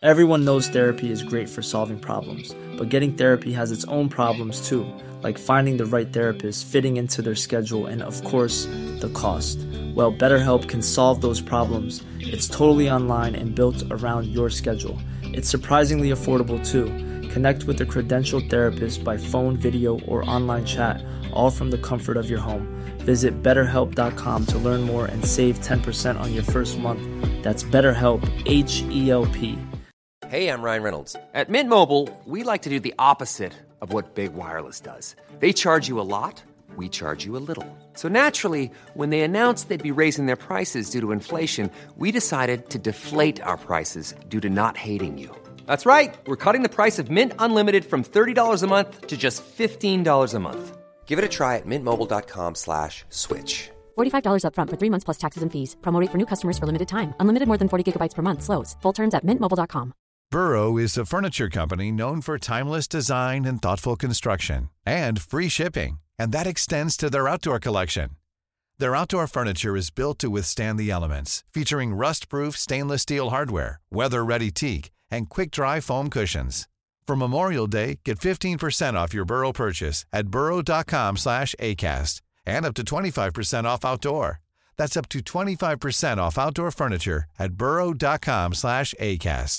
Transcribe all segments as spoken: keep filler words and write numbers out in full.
Everyone knows therapy is great for solving problems, but getting therapy has its own problems too, like finding the right therapist, fitting into their schedule, and of course, the cost. Well, BetterHelp can solve those problems. It's totally online and built around your schedule. It's surprisingly affordable too. Connect with a credentialed therapist by phone, video, or online chat, all from the comfort of your home. Visit better help dot com to learn more and save ten percent on your first month. That's BetterHelp, H E L P. Hey, I'm Ryan Reynolds. At Mint Mobile, we like to do the opposite of what Big Wireless does. They charge you a lot, we charge you a little. So naturally, when they announced they'd be raising their prices due to inflation, we decided to deflate our prices due to not hating you. That's right. We're cutting the price of Mint Unlimited from thirty dollars a month to just fifteen dollars a month. Give it a try at mintmobile.com slash switch. forty-five dollars up front for three months plus taxes and fees. Promo rate for new customers for limited time. Unlimited more than forty gigabytes per month. Slows full terms at mint mobile dot com. Burrow is a furniture company known for timeless design and thoughtful construction and free shipping, and that extends to their outdoor collection. Their outdoor furniture is built to withstand the elements, featuring rust-proof stainless steel hardware, weather-ready teak, and quick-dry foam cushions. For Memorial Day, get fifteen percent off your Burrow purchase at burrow.com slash ACAST and up to twenty-five percent off outdoor. That's up to twenty-five percent off outdoor furniture at burrow.com slash ACAST.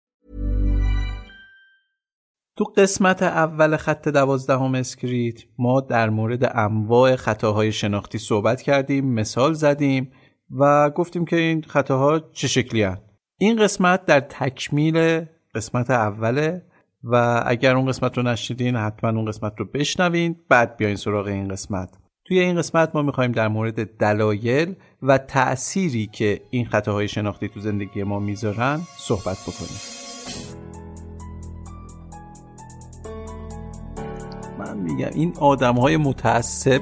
تو قسمت اول خط دوازدهم اسکریت ما در مورد انواع خطاهای شناختی صحبت کردیم، مثال زدیم و گفتیم که این خطاها چه شکلی هستند. این قسمت در تکمیل قسمت اوله و اگر اون قسمت رو نشنیدین حتما اون قسمت رو بشنوین بعد بیاین سراغ این قسمت. توی این قسمت ما میخوایم در مورد دلایل و تأثیری که این خطاهای شناختی تو زندگی ما میذارن صحبت بکنیم. من میگم این آدم‌های متعصب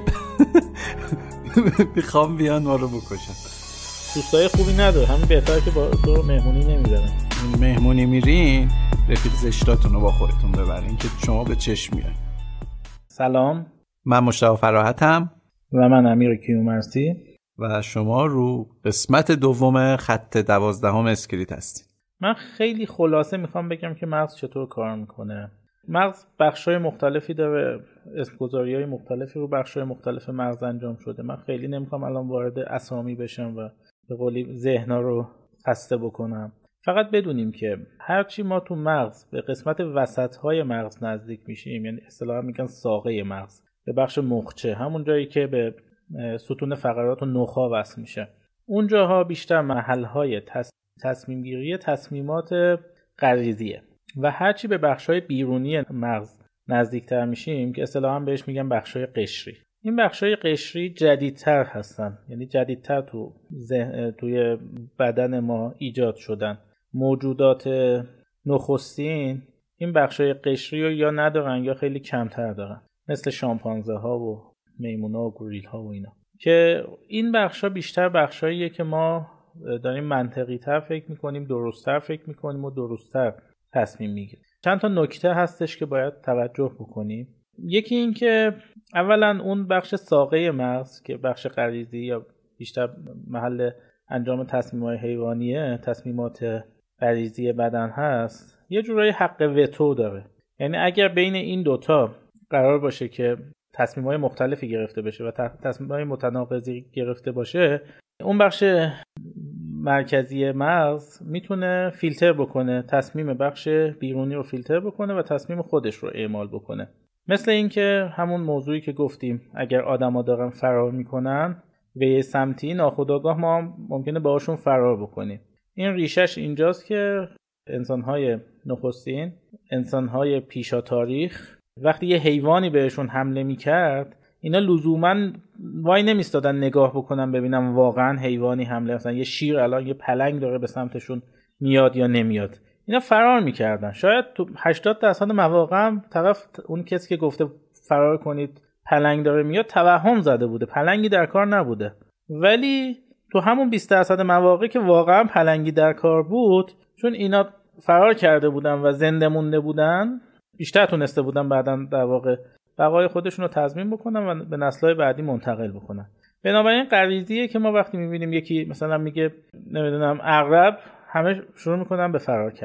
میخوام بیان ما رو بکشن. دوستای خوبی نداره، همین بهتره که با تو مهمونی نمیذارن. مهمونی میرین رفیق زشتاتون رو با خودتون ببرین که شما به چشم میاد. سلام، من مشتاق فراحتم و من امیر کیومرثی و شما رو قسمت دوم خط دوازدهم اسکریت هستید. من خیلی خلاصه میخوام بگم که مغز چطور کار میکنه. مغز بخشای مختلفی داره، اسمگذاری‌های مختلفی رو بخشای مختلف مغز انجام شده. من خیلی نمیخوام الان وارد اسامی بشم و به قولی ذهنا رو خسته بکنم. فقط بدونیم که هرچی ما تو مغز به قسمت وسط‌های مغز نزدیک میشیم، یعنی اصطلاحاً میگن ساقه مغز، به بخش مخچه، همون جایی که به ستون فقرات و نخاع وصل میشه، اونجاها بیشتر محل‌های تص... تصمیم گیری تصمیمات غریزیه و هرچی به بخش‌های بیرونی مغز نزدیکتر میشیم که اصطلاحاً بهش میگن بخش‌های قشری. این بخش‌های قشری جدیدتر هستن، یعنی جدیدتر تو ذهن توی بدن ما ایجاد شدن. موجودات نخستین این بخش‌های قشری رو یا ندارن یا خیلی کمتر دارن، مثل شامپانزه ها و میمونا و گوریل ها و اینا، که این بخش‌ها بیشتر بخشاییه که ما داریم منطقی تر فکر میکنیم، درست‌تر فکر میکنیم و درست‌تر تصمیم میگیریم. چند تا نکته هستش که باید توجه بکنیم. یکی این که اولا اون بخش ساقه مغز که بخش غریزی یا بیشتر محل انجام تصمیمات حیوانیه، تصمیمات غریزی بدن هست، یه جورایی حق وتو داره. یعنی اگر بین این دوتا قرار باشه که تصمیمات مختلفی گرفته بشه و تصمیمات متناقضی گرفته باشه، اون بخش مرکزی مغز میتونه فیلتر بکنه، تصمیم بخش بیرونی رو فیلتر بکنه و تصمیم خودش رو اعمال بکنه. مثل این که همون موضوعی که گفتیم، اگر آدما دارن فرار میکنن به یه سمتی، ناخودآگاه ما ممکنه باهاشون فرار بکنیم. این ریشش اینجاست که انسان‌های نخستین، انسان‌های پیشا تاریخ، وقتی یه حیوانی بهشون حمله میکرد، اینا لزوماً وای نمیستادن نگاه بکنن ببینم واقعاً حیوانی حمله، مثلا یه شیر الان یه پلنگ داره به سمتشون میاد یا نمیاد، اینا فرار میکردن. شاید تو هشتاد درصد مواقع هم طرف اون کسی که گفته فرار کنید پلنگ داره میاد توهم زده بوده، پلنگی در کار نبوده. ولی تو همون بیست درصد مواقع که واقعاً پلنگی در کار بود، چون اینا فرار کرده بودن و زنده مونده بودن، بیشتر تونسته بودن بعداً در واقع بقای خودشون رو تضمین بکنن و به نسل‌های بعدی منتقل بکنن. بنابراین غریزیه که ما وقتی می‌بینیم یکی مثلا میگه نمیدونم عقرب، همه شروع میکنن به فرار کردن.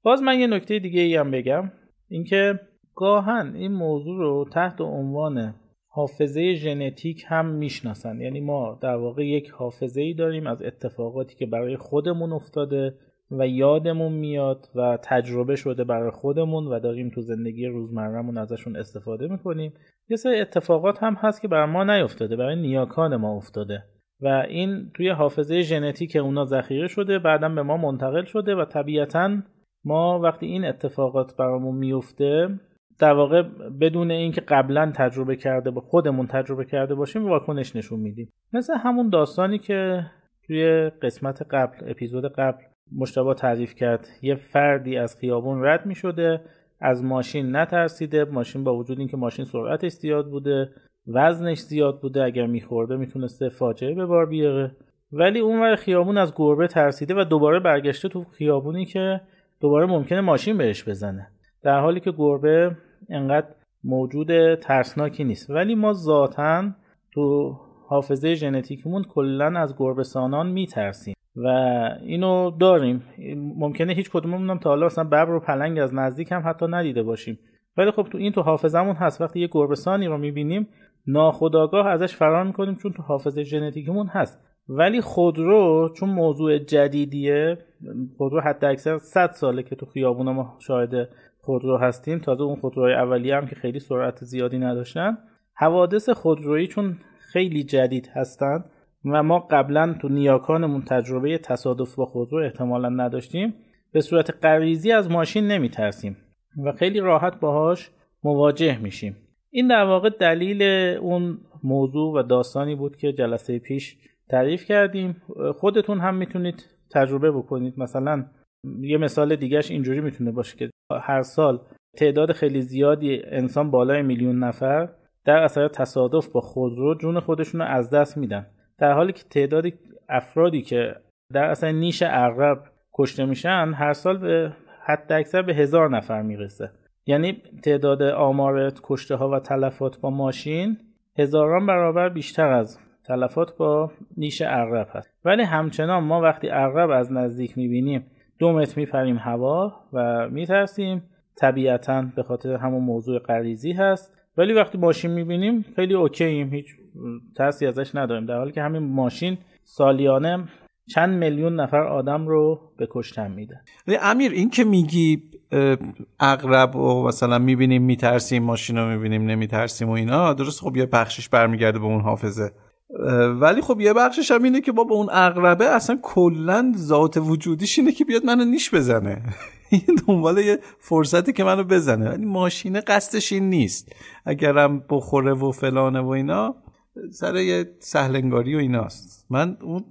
باز من یه نکته دیگه ای هم بگم، اینکه گاهن این موضوع رو تحت عنوان حافظه ژنتیک هم میشناسن. یعنی ما در واقع یک حافظه‌ای داریم از اتفاقاتی که برای خودمون افتاده و یادمون میاد و تجربه شده برای خودمون و داریم تو زندگی روزمرهمون ازشون استفاده میکنیم. یه سری اتفاقات هم هست که برای ما نیفتاده، برای نیاکان ما افتاده و این توی حافظه ژنتیک اونا ذخیره شده، بعداً به ما منتقل شده و طبیعتاً ما وقتی این اتفاقات برامون میفته در واقع بدون اینکه قبلا تجربه کرده با خودمون تجربه کرده باشیم واکنش نشون میدیم. مثل همون داستانی که توی قسمت قبل اپیزود قبل مجتبی تعریف کرد، یه فردی از خیابون رد میشده، از ماشین نترسیده، ماشین با وجود اینکه ماشین سرعتش زیاد بوده، وزنش زیاد بوده، اگر میخورده میتونسته فاجعه به بار بیاره، ولی اونور خیابون از گربه ترسیده و دوباره برگشته تو خیابونی که دوباره ممکنه ماشین بهش بزنه، در حالی که گربه انقدر موجود ترسناکی نیست. ولی ما ذاتاً تو حافظه ژنتیکمون کلاً از گربه‌سانان میترسیم و اینو داریم. ممکنه هیچ کدوممون هم تا حالا مثلا ببر و پلنگ از نزدیک هم حتی ندیده باشیم، ولی خب تو این تو حافظمون هست. وقتی یه گربه‌سانی رو میبینیم ناخودآگاه ازش فرار میکنیم چون تو حافظه ژنتیکمون هست. ولی خودرو چون موضوع جدیدیه، خودرو حتی اکثر صد ساله که تو خیابونا ما شاهد خودرو هستیم، تازه اون خودروهای اولیه هم که خیلی سرعت زیادی نداشتن. حوادث خودرویی چون خیلی جدید هستن و ما قبلا تو نیاکانمون تجربه تصادف با خودرو احتمالاً نداشتیم، به صورت غریزی از ماشین نمیترسیم و خیلی راحت باهاش مواجه میشیم. این در واقع دلیل اون موضوع و داستانی بود که جلسه پیش تعریف کردیم. خودتون هم میتونید تجربه بکنید. مثلا یه مثال دیگهش اینجوری میتونه باشه که هر سال تعداد خیلی زیادی انسان بالای میلیون نفر در اثر تصادف با خودرو جون خودشون رو از دست میدن، در حالی که تعداد افرادی که در اثر نیش عقرب کشته میشن هر سال به حد اکثر به هزار نفر میرسه. یعنی تعداد آمار کشته ها و تلفات با ماشین هزاران برابر بیشتر از تلفات با نیش عقرب هست. ولی همچنان ما وقتی عقرب از نزدیک میبینیم دو متر میپریم هوا و میترسیم، طبیعتاً به خاطر همون موضوع غریزی هست. ولی وقتی ماشین میبینیم خیلی اوکییم، هیچ ترسی ازش نداریم، در حالی که همین ماشین سالیانه چند میلیون نفر آدم رو به کشتن میده. ولی امیر این که میگی عقرب و مثلا میبینیم میترسیم، ماشین رو میبینیم نمیترسیم و اینا، درست خب یه بخشش برمیگرده به اون حافظه، ولی خب یه بخشش هم اینه که با به اون عقربه اصلا کلن ذات وجودیش اینه که بیاد منو نیش بزنه این دنبال یه فرصتی که منو بزنه، ولی ماشینه قصدش این نیست. اگرم بخوره و فلانه و اینا سر یه سهلنگاری و ایناست. من اون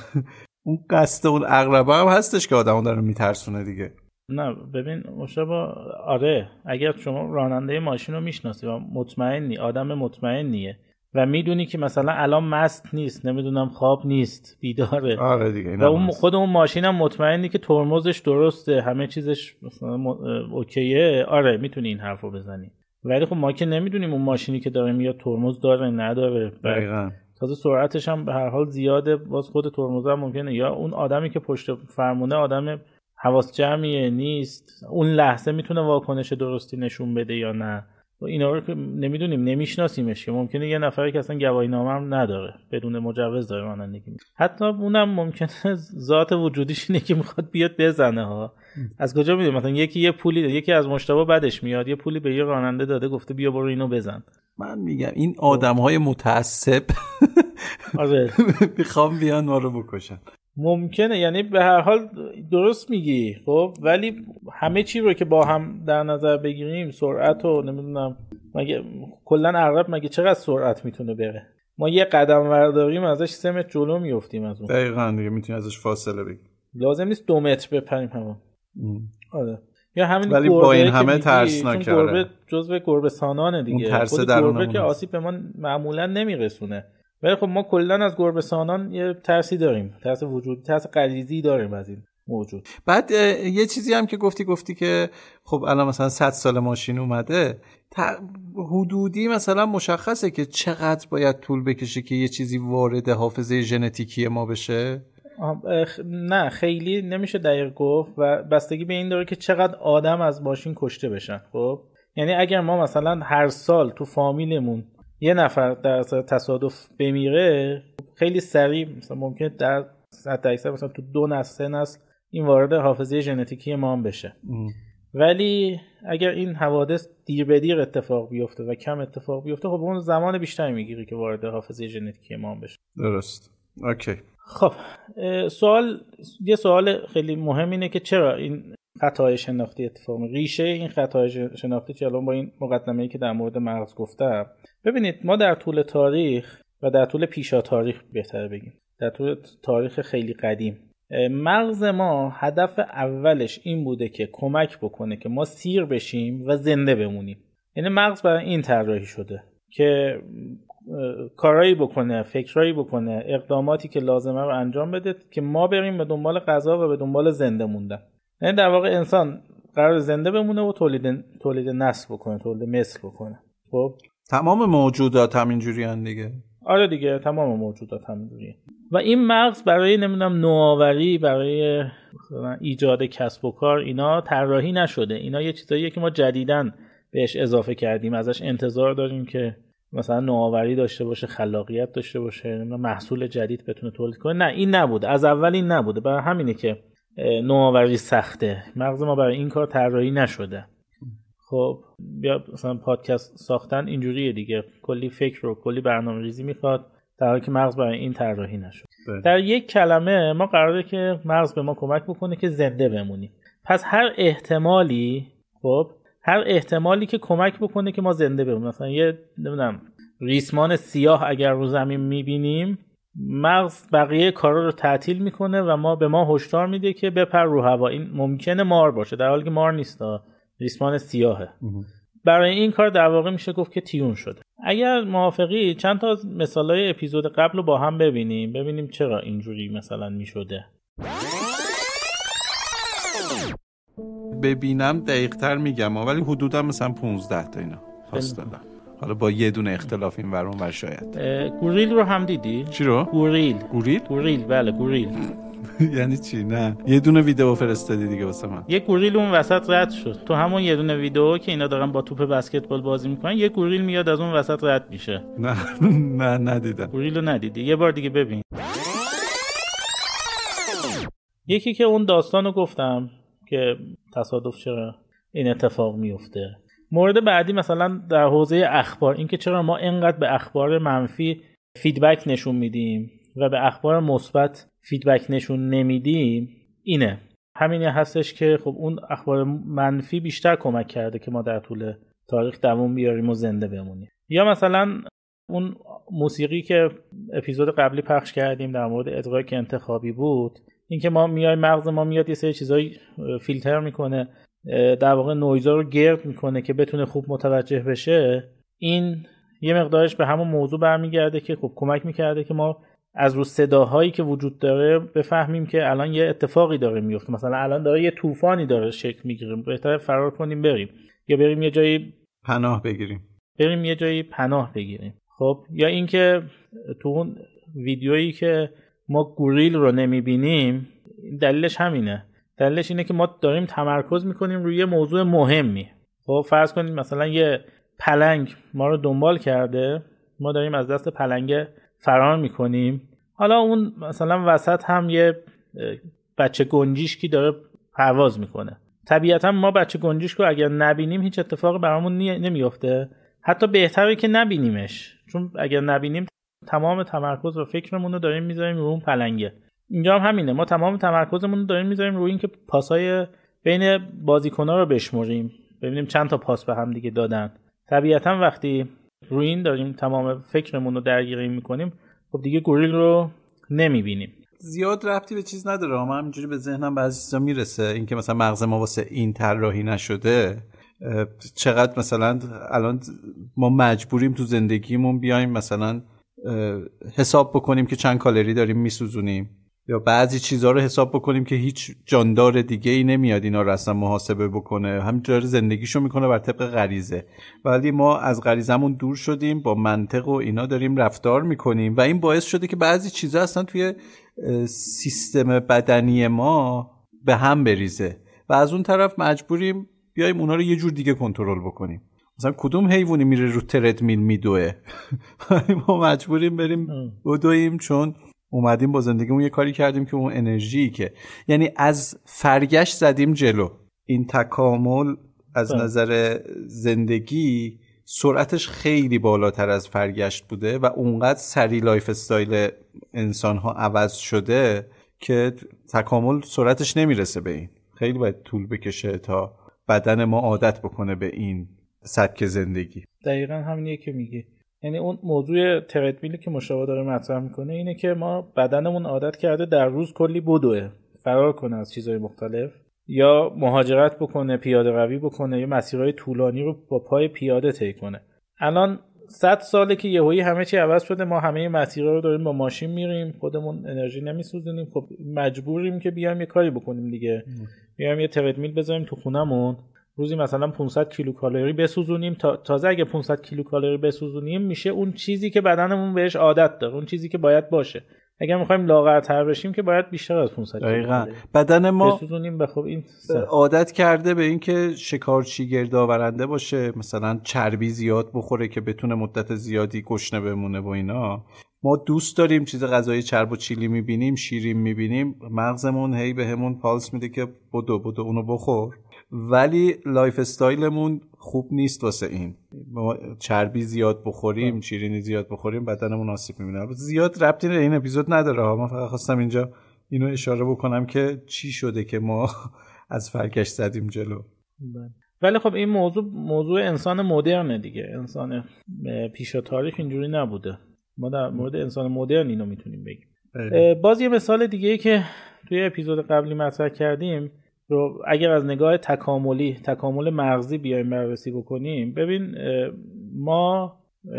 اون قصد اون عقربه هم هستش که آدمو داره میترسونه دیگه. نه ببین مشابه، آره اگر شما راننده ماشین رو میشناسی و مطمئنی، آدم مطمئنیه و میدونی که مثلا الان مست نیست، نمیدونم خواب نیست، بیداره، آره دیگه، و اون خود اون ماشین هم مطمئنی که ترمزش درسته، همه چیزش مثلا م... اوکیه، آره میتونی این حرفو بزنی. ولی خب ما که نمیدونیم اون ماشینی که داره میاد ترمز داره نداره، دقیقاً تازه سرعتش هم به هر حال زیاده، باز خود ترمز هم ممکنه، یا اون آدمی که پشت فرمونه آدم حواس جمعیه نیست، اون لحظه میتونه واکنش درستی نشون بده یا نه. اینا رو که نمیدونیم، نمیشناسیمش، که ممکنه یه نفری که اصلا گواهی نامه هم نداره بدون مجوز داره رانندگی، حتی اونم ممکنه ذات وجودیش اینه که میخواد بیاد بزنه ها. از کجا میدونیم؟ مثلا یکی یه پولی داده، یکی از مشتبه بدش میاد یه پولی به یه راننده داده گفته بیا برو اینو بزن. من میگم این آدم‌های متعصب آره میخوام بیان ما رو بکشن. ممکنه، یعنی به هر حال درست میگی خب، ولی همه چی رو که با هم در نظر بگیریم، سرعت و نمیدونم، مگه کلا عقرب مگه چقدر سرعت میتونه بره؟ ما یه قدم ورداریم ازش سه متر جلو میافتیم از اون. دقیقاً دیگه میتونی ازش فاصله بگیری، لازم نیست دو متر بپریم هوا. آره یا همین ولی با این همه ترسناکه، گربه جزو گربه سانانه دیگه، خود گربه که آسیب به ما معمولا نمیرسونه، ولی خب ما کلا از گربه سانان یه ترسی داریم، ترس وجودی، ترس غریزی داریم از این موجود. بعد یه چیزی هم که گفتی گفتی که خب الان مثلا صد سال ماشین اومده، حدودی مثلا مشخصه که چقدر باید طول بکشه که یه چیزی وارد حافظه ژنتیکی ما بشه؟ نه خیلی نمیشه دقیق گفت و بستگی به این داره که چقدر آدم از ماشین کشته بشن. خب یعنی اگر ما مثلا هر سال تو فامیلمون یه نفر در اثر تصادف بمیره، خیلی سریع مثلا ممکنه در صد درصد مثلا تو دو نسل سه نسل این وارد حافظه ژنتیکی ما هم بشه. ام. ولی اگر این حوادث دیر به دیر اتفاق بیفته و کم اتفاق بیفته، خب اون زمان بیشتری میگیره که وارد حافظه ژنتیکی ما هم بشه. درست. اوکی. خب سوال یه سوال خیلی مهم اینه که چرا این خطای شناختی اتفاق میفته؟ ریشه این خطای شناختی که الان با این مقدمه‌ای که در مورد مغز گفتم، ببینید ما در طول تاریخ و در طول پیشا تاریخ بهتره بگیم، در طول تاریخ خیلی قدیم، مغز ما هدف اولش این بوده که کمک بکنه که ما سیر بشیم و زنده بمونیم. یعنی مغز برای این طراحی شده که کارایی بکنه، فکرایی بکنه، اقداماتی که لازمه رو انجام بده که ما بریم به دنبال غذا و به دنبال زنده موندن. یعنی در واقع انسان قرار زنده بمونه و تولید تولید نسل بکنه، تولید مثل بکنه. خب تمام موجودات همینجوریان دیگه. آره دیگه، تمام موجودات همینجوریه. و این مغز برای نمیدونم نوآوری، برای مثلا ایجاد کسب و کار اینا طراحی نشده. اینا یه چیزاییه که ما جدیداً بهش اضافه کردیم، ازش انتظار داریم که مثلا نوآوری داشته باشه، خلاقیت داشته باشه، محصول جدید بتونه تولید کنه. نه این نبوده، از اول این نبوده. برای همینه که نوآوری سخته. مغز ما برای این کار طراحی نشده. خب بیا مثلا پادکست ساختن اینجوریه دیگه، کلی فکر و کلی برنامه‌ریزی میخواد، در حالی که مغز برای این طراحی نشد. در یک کلمه ما قراره که مغز به ما کمک بکنه که زنده بمونیم. پس هر احتمالی، خب هر احتمالی که کمک بکنه که ما زنده بمونیم، مثلا یه نمیدونم ریسمان سیاه اگر رو زمین میبینیم، مغز بقیه کارا رو تعطیل میکنه و ما به ما هشدار میده که بپر رو هوا. این ممکنه مار باشه در حالی که مار نیست، ریسمان سیاهه. برای این کار در واقع میشه گفت که تیون شده. اگر موافقی چند تا از مثالای اپیزود قبل رو با هم ببینیم، ببینیم چرا اینجوری مثلا میشده. ببینم دقیق تر میگم، ولی حدودا مثلا پونزده تا اینا خواست دادم. حالا با یه دونه اختلاف این ورون ور شاید. گوریل رو هم دیدی؟ چی رو؟ گوریل. گوریل؟ گوریل بله گوریل. یعنی چی؟ نه یه دونه ویدیو فرستادی دیگه واسه من. یه گوریل اون وسط رد شد. تو همون یه دونه ویدیو که اینا دارن با توپ بسکتبال بازی میکنن، یه گوریل میاد از اون وسط رد میشه. نه نه ندیدم. گوریل رو ندیدی؟ یه بار دیگه ببین. یکی که اون داستانو گفتم که تصادف چرا این اتفاق میفته. مورد بعدی مثلا در حوزه اخبار، این که چرا ما اینقدر به اخبار منفی فیدبک نشون میدیم و به اخبار مثبت فیدبک نشون نمیدیم، اینه. همینه هستش که خب اون اخبار منفی بیشتر کمک کرده که ما در طول تاریخ دوام بیاریم و زنده بمونیم. یا مثلا اون موسیقی که اپیزود قبلی پخش کردیم در مورد ادراک انتخابی بود، این که ما میای مغز ما میاد یه سری چیزایی فیلتر میکنه، در واقع نویزا رو گرد میکنه که بتونه خوب متوجه بشه. این یه مقدارش به همون موضوع برمیگرده که خب کمک میکرده که ما از رو صداهایی که وجود داره بفهمیم که الان یه اتفاقی داره میفته، مثلا الان داره یه طوفانی داره شکل میگیره، بهتره فرار کنیم بریم، یا بریم یه جایی پناه بگیریم بریم یه جایی پناه بگیریم. خب یا اینکه تو اون ویدیویی که ما گوریل رو نمیبینیم، دلیلش همینه. دلیلش اینه که ما داریم تمرکز میکنیم روی موضوع مهمی. خب فرض کنید مثلا یه پلنگ ما رو دنبال کرده، ما داریم از دست پلنگ فرار میکنیم، حالا اون مثلا وسط هم یه بچه گنجیشکی داره پرواز میکنه. طبیعتا ما بچه گنجیشکو اگر نبینیم هیچ اتفاقی برامون نمیفته، حتی بهتره که نبینیمش، چون اگر نبینیم تمام تمرکز و فکرمون رو داریم میذاریم رو اون پلنگه. اینجا هم همینه، ما تمام تمرکزمون رو داریم میذاریم روی این که پاسای بین بازیکن‌ها رو بشمریم، ببینیم چند تا پاس به هم دیگه دادن. طبیعتا وقتی روی این داریم تمام فکرمون رو درگیر میکنیم، خب دیگه گوریل رو نمیبینیم. زیاد ربطی به چیز نداره، من همینجوری به ذهنم بعضی چیزا میرسه، اینکه مثلا مغز ما واسه این طراحی نشده. چقدر مثلا الان ما مجبوریم تو زندگیمون بیایم مثلا حساب بکنیم که چند کالری داریم میسوزونیم، یا بعضی چیزها رو حساب بکنیم که هیچ جاندار دیگه ای نمیاد اینا رو اصلا محاسبه بکنه، همینطور زندگیشو میکنه بر طبق غریزه. ولی ما از غریزمون دور شدیم، با منطق و اینا داریم رفتار میکنیم و این باعث شده که بعضی چیزها اصلا توی سیستم بدنی ما به هم بریزه و از اون طرف مجبوریم بیایم اونا رو یه جور دیگه کنترل بکنیم. مثلا کدوم حیوانی میره رو تردمیل میدوه؟ ما مجبوریم بریم بدویم چون اومدیم با زندگیمون یه کاری کردیم که اون انرژی که یعنی از فرگشت زدیم جلو. این تکامل از نظر زندگی سرعتش خیلی بالاتر از فرگشت بوده و اونقدر سری لایف استایل انسان ها عوض شده که تکامل سرعتش نمیرسه به این. خیلی باید طول بکشه تا بدن ما عادت بکنه به این سبک زندگی. دقیقاً همینیه که میگی. یعنی اون موضوع تردمیلی که مشابه داره مطرح میکنه اینه که ما بدنمون عادت کرده در روز کلی بدوه، فرار کنه از چیزهای مختلف، یا مهاجرت بکنه، پیاده روی بکنه، یا مسیرهای طولانی رو با پای پیاده طی کنه. الان صد ساله که یهویی همه چی عوض شده، ما همه مسیرها رو داریم با ماشین میریم، خودمون انرژی نمیسوزونیم. خب مجبوریم که بیایم یه کاری بکنیم دیگه. بیایم یه تردمیل بذاریم تو خونمون، روزی مثلا پانصد کیلو کالری بسوزونیم. تا تازه اگه پانصد کیلو کالری بسوزونیم میشه اون چیزی که بدنمون بهش عادت داره، اون چیزی که باید باشه. اگر میخوایم لاغرتر بشیم که باید بیشتر از پانصد دقیقاً بدن ما بسوزونیم. به خب این عادت کرده به این که شکارچی گردآورنده باشه، مثلا چربی زیاد بخوره که بتونه مدت زیادی گشنه بمونه و اینا. ما دوست داریم چیز غذایی چرب و چیلی میبینیم، شیرین میبینیم، مغزمون هی بهمون پالس میده که بدو بدو اونو بخور، ولی لایف استایلمون خوب نیست واسه این. ما چربی زیاد بخوریم، شیرینی زیاد بخوریم، بدنمون آسیب میبینه. زیاد ربطی به این اپیزود نداره ها، من فقط خواستم اینجا اینو اشاره بکنم که چی شده که ما از فرگشت زدیم جلو. ولی خب این موضوع موضوع انسان مدرنه دیگه. انسان پیشا تاریخ اینجوری نبوده. ما در مورد انسان مدرن اینو میتونیم بگیم. باز یه مثال دیگه ای که توی اپیزود قبلی مطرح کردیم رو اگر از نگاه تکاملی، تکامل مغزی بیایم بررسی بکنیم، ببین ما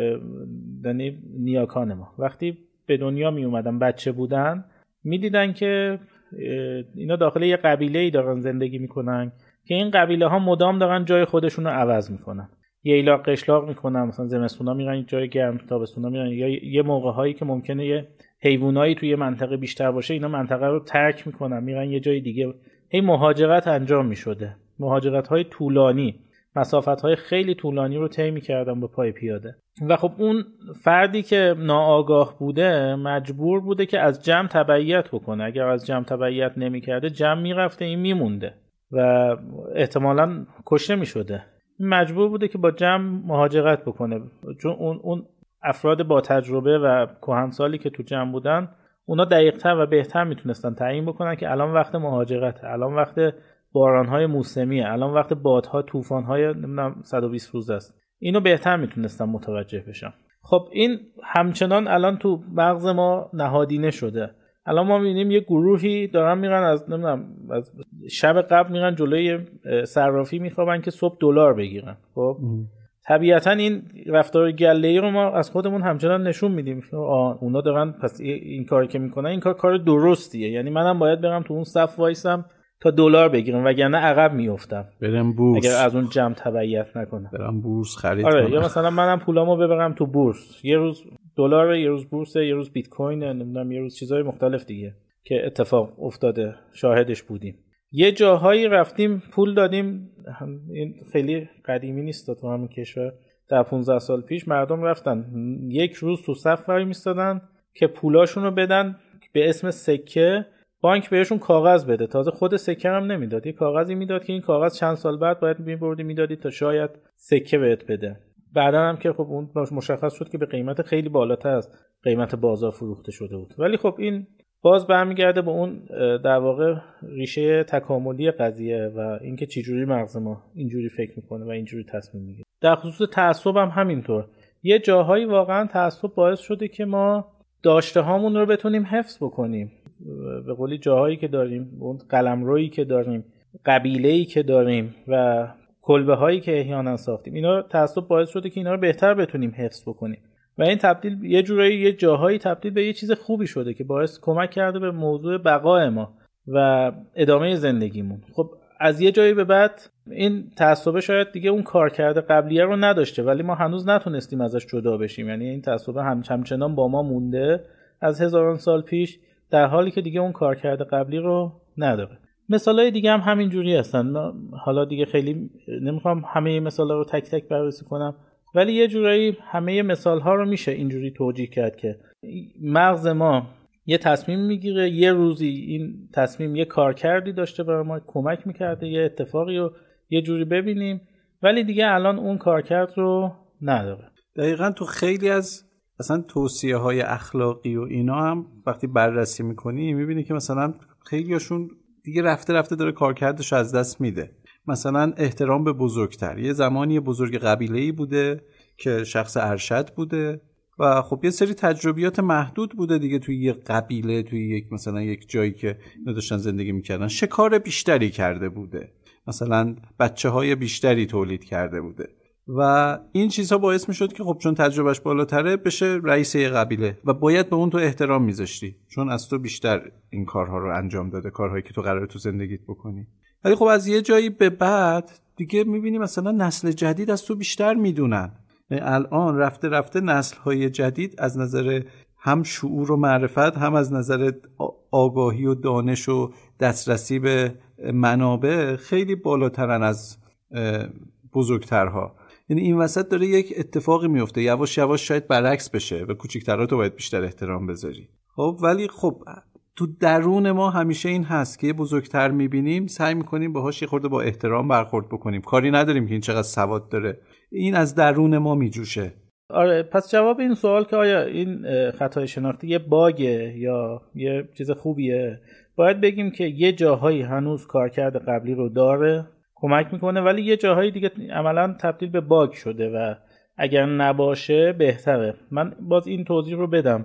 یعنی نیاکان ما وقتی به دنیا می اومدن، بچه بودن، میدیدن که اینا داخل یه قبیله‌ای دارن زندگی میکنن که این قبیله ها مدام دارن جای خودشون رو عوض میکنن. یه ایلاق قشلاق میکنن، مثلا زمستونا میرن جای گرم، تابستونا میرن، یا یه موقع هایی که ممکنه یه حیوانایی توی منطقه بیشتر باشه، اینا منطقه رو ترک میکنن، میرن یه جای دیگه. هی مهاجرت انجام میشده، مهاجرت های طولانی، مسافت های خیلی طولانی رو طی میکردن با پای پیاده. و خب اون فردی که ناآگاه بوده مجبور بوده که از جمع تبعیت بکنه. اگر از جمع تبعیت نمیکرده جمع میرفته، این میمونده و احتمالاً کشته میشده. مجبور بوده که با جمع مهاجرت بکنه، چون اون اون افراد با تجربه و کهنسالی که تو جمع بودن، اونا دقیق‌تر و بهتر میتونستن تعیین بکنن که الان وقت مهاجرته، الان وقت باران‌های موسمیه، الان وقت بادها، طوفان‌های نمیدونم صد و بیست روز است. اینو بهتر میتونستن متوجه بشن. خب این همچنان الان تو مغز ما نهادینه شده. الان ما می‌بینیم یه گروهی دارن میرن از نمیدونم از شب قبل میرن جلوی صرافی میخوابن که صبح دلار بگیرن. خب طبیعتا این رفتار گله‌ای رو ما از خودمون همچنان نشون میدیم. آه اونا دارن، پس این کاری که میکنن این کار کار درستیه، یعنی منم باید برم تو اون صف وایسم تا دلار بگیرم، وگرنه عقب میافتم. برم بورس اگر از اون جمع تبعیت نکنم. برم بورس خرید آره کنم. یا مثلا منم پولامو ببرم تو بورس، یه روز دلار، یه روز بورس، یه روز بیت کوین، نمیدونم یه روز چیزای مختلف دیگه که اتفاق افتاده، شاهدش بودیم. یه جاهایی رفتیم پول دادیم، این خیلی قدیمی نیست، تو همین کشور در پانزده سال پیش مردم رفتن یک روز تو صف وای میستادن که پولاشون رو بدن به اسم سکه، بانک بهشون کاغذ بده. تازه خود سکه هم نمیداد، یه کاغذی میداد که این کاغذ چند سال بعد باید میبردی میدادی تا شاید سکه بهت بده. بعدا هم که خب اون مشخص شد که به قیمت خیلی بالاتر از قیمت بازار فروخته شده بود. ولی خب این باز برمیگرده به اون در واقع ریشه تکاملی قضیه و اینکه چجوری مغز ما اینجوری فکر میکنه و اینجوری تصمیم میگیره. در خصوص تعصب هم همینطور. یه جاهایی واقعا تعصب باعث شده که ما داشته هامون رو بتونیم حفظ بکنیم. به قولی جاهایی که داریم، اون قلمرویی که داریم، قبیله‌ای که داریم و کلبه هایی که احیانا ساختیم، اینا تعصب باعث شده که اینا رو بهتر بتونیم حفظ بکنیم و این تبدیل یه جورایی یه جاهایی تبدیل به یه چیز خوبی شده که باعث کمک کرده به موضوع بقای ما و ادامه زندگیمون. خب از یه جایی به بعد این تعصب شاید دیگه اون کار کرده قبلیه رو نداشته، ولی ما هنوز نتونستیم ازش جدا بشیم. یعنی این تعصب هم همچنان با ما مونده از هزاران سال پیش در حالی که دیگه اون کارکرد قبلی رو نداره. مثالای دیگه هم همین جوری هستن. حالا دیگه خیلی نمیخوام همه مثالا رو تک تک بررسی کنم، ولی یه جورایی همه مثالها رو میشه اینجوری توجیه کرد که مغز ما یه تصمیم میگیره، یه روزی این تصمیم یه کارکردی داشته برای ما کمک میکرده یه اتفاقی رو یه جوری ببینیم، ولی دیگه الان اون کارکرد رو نداره. دقیقاً تو خیلی از اصلا توصیه های اخلاقی و اینا هم وقتی بررسی میکنی میبینی که مثلا خیلیاشون دیگه رفته رفته داره کارکردش از دست میده. مثلا احترام به بزرگتر، یه زمانی بزرگ قبیله‌ای بوده که شخص ارشد بوده و خب یه سری تجربیات محدود بوده دیگه توی یه قبیله، توی یک مثلا یک جایی که داشتن زندگی میکردن، شکار بیشتری کرده بوده، مثلا بچه‌های بیشتری تولید کرده بوده و این چیزها باعث میشد که خب چون تجربهش بالاتره بشه رئیس یه قبیله و باید به اون تو احترام میذاشتی چون از تو بیشتر این کارها رو انجام داده، کارهایی که تو قراره تو زندگیت بکنی. ولی خب از یه جایی به بعد دیگه میبینی مثلا نسل جدید از تو بیشتر میدونن. الان رفته رفته نسل‌های جدید از نظر هم شعور و معرفت، هم از نظر آگاهی و دانش و دسترسی به منابع خیلی بالاترن از بزرگترها. یعنی این وسط داره یک اتفاقی میفته، یواش یواش شاید برعکس بشه و کوچیک‌ترها تو باید بیشتر احترام بذاری. خب ولی خب تو درون ما همیشه این هست که یه بزرگتر میبینیم سعی میکنیم باهاش یه خورده با احترام برخورد بکنیم، کاری نداریم که این چقدر سواد داره، این از درون ما میجوشه. آره، پس جواب این سوال که آیا این خطای شناختی یه باگه یا یه چیز خوبیه، باید بگیم که یه جاهایی هنوز کارکرد قبلی رو داره، کمک میکنه، ولی یه جاهایی دیگه عملاً تبدیل به باگ شده و اگر نباشه بهتره. من باز این توضیح رو بدم.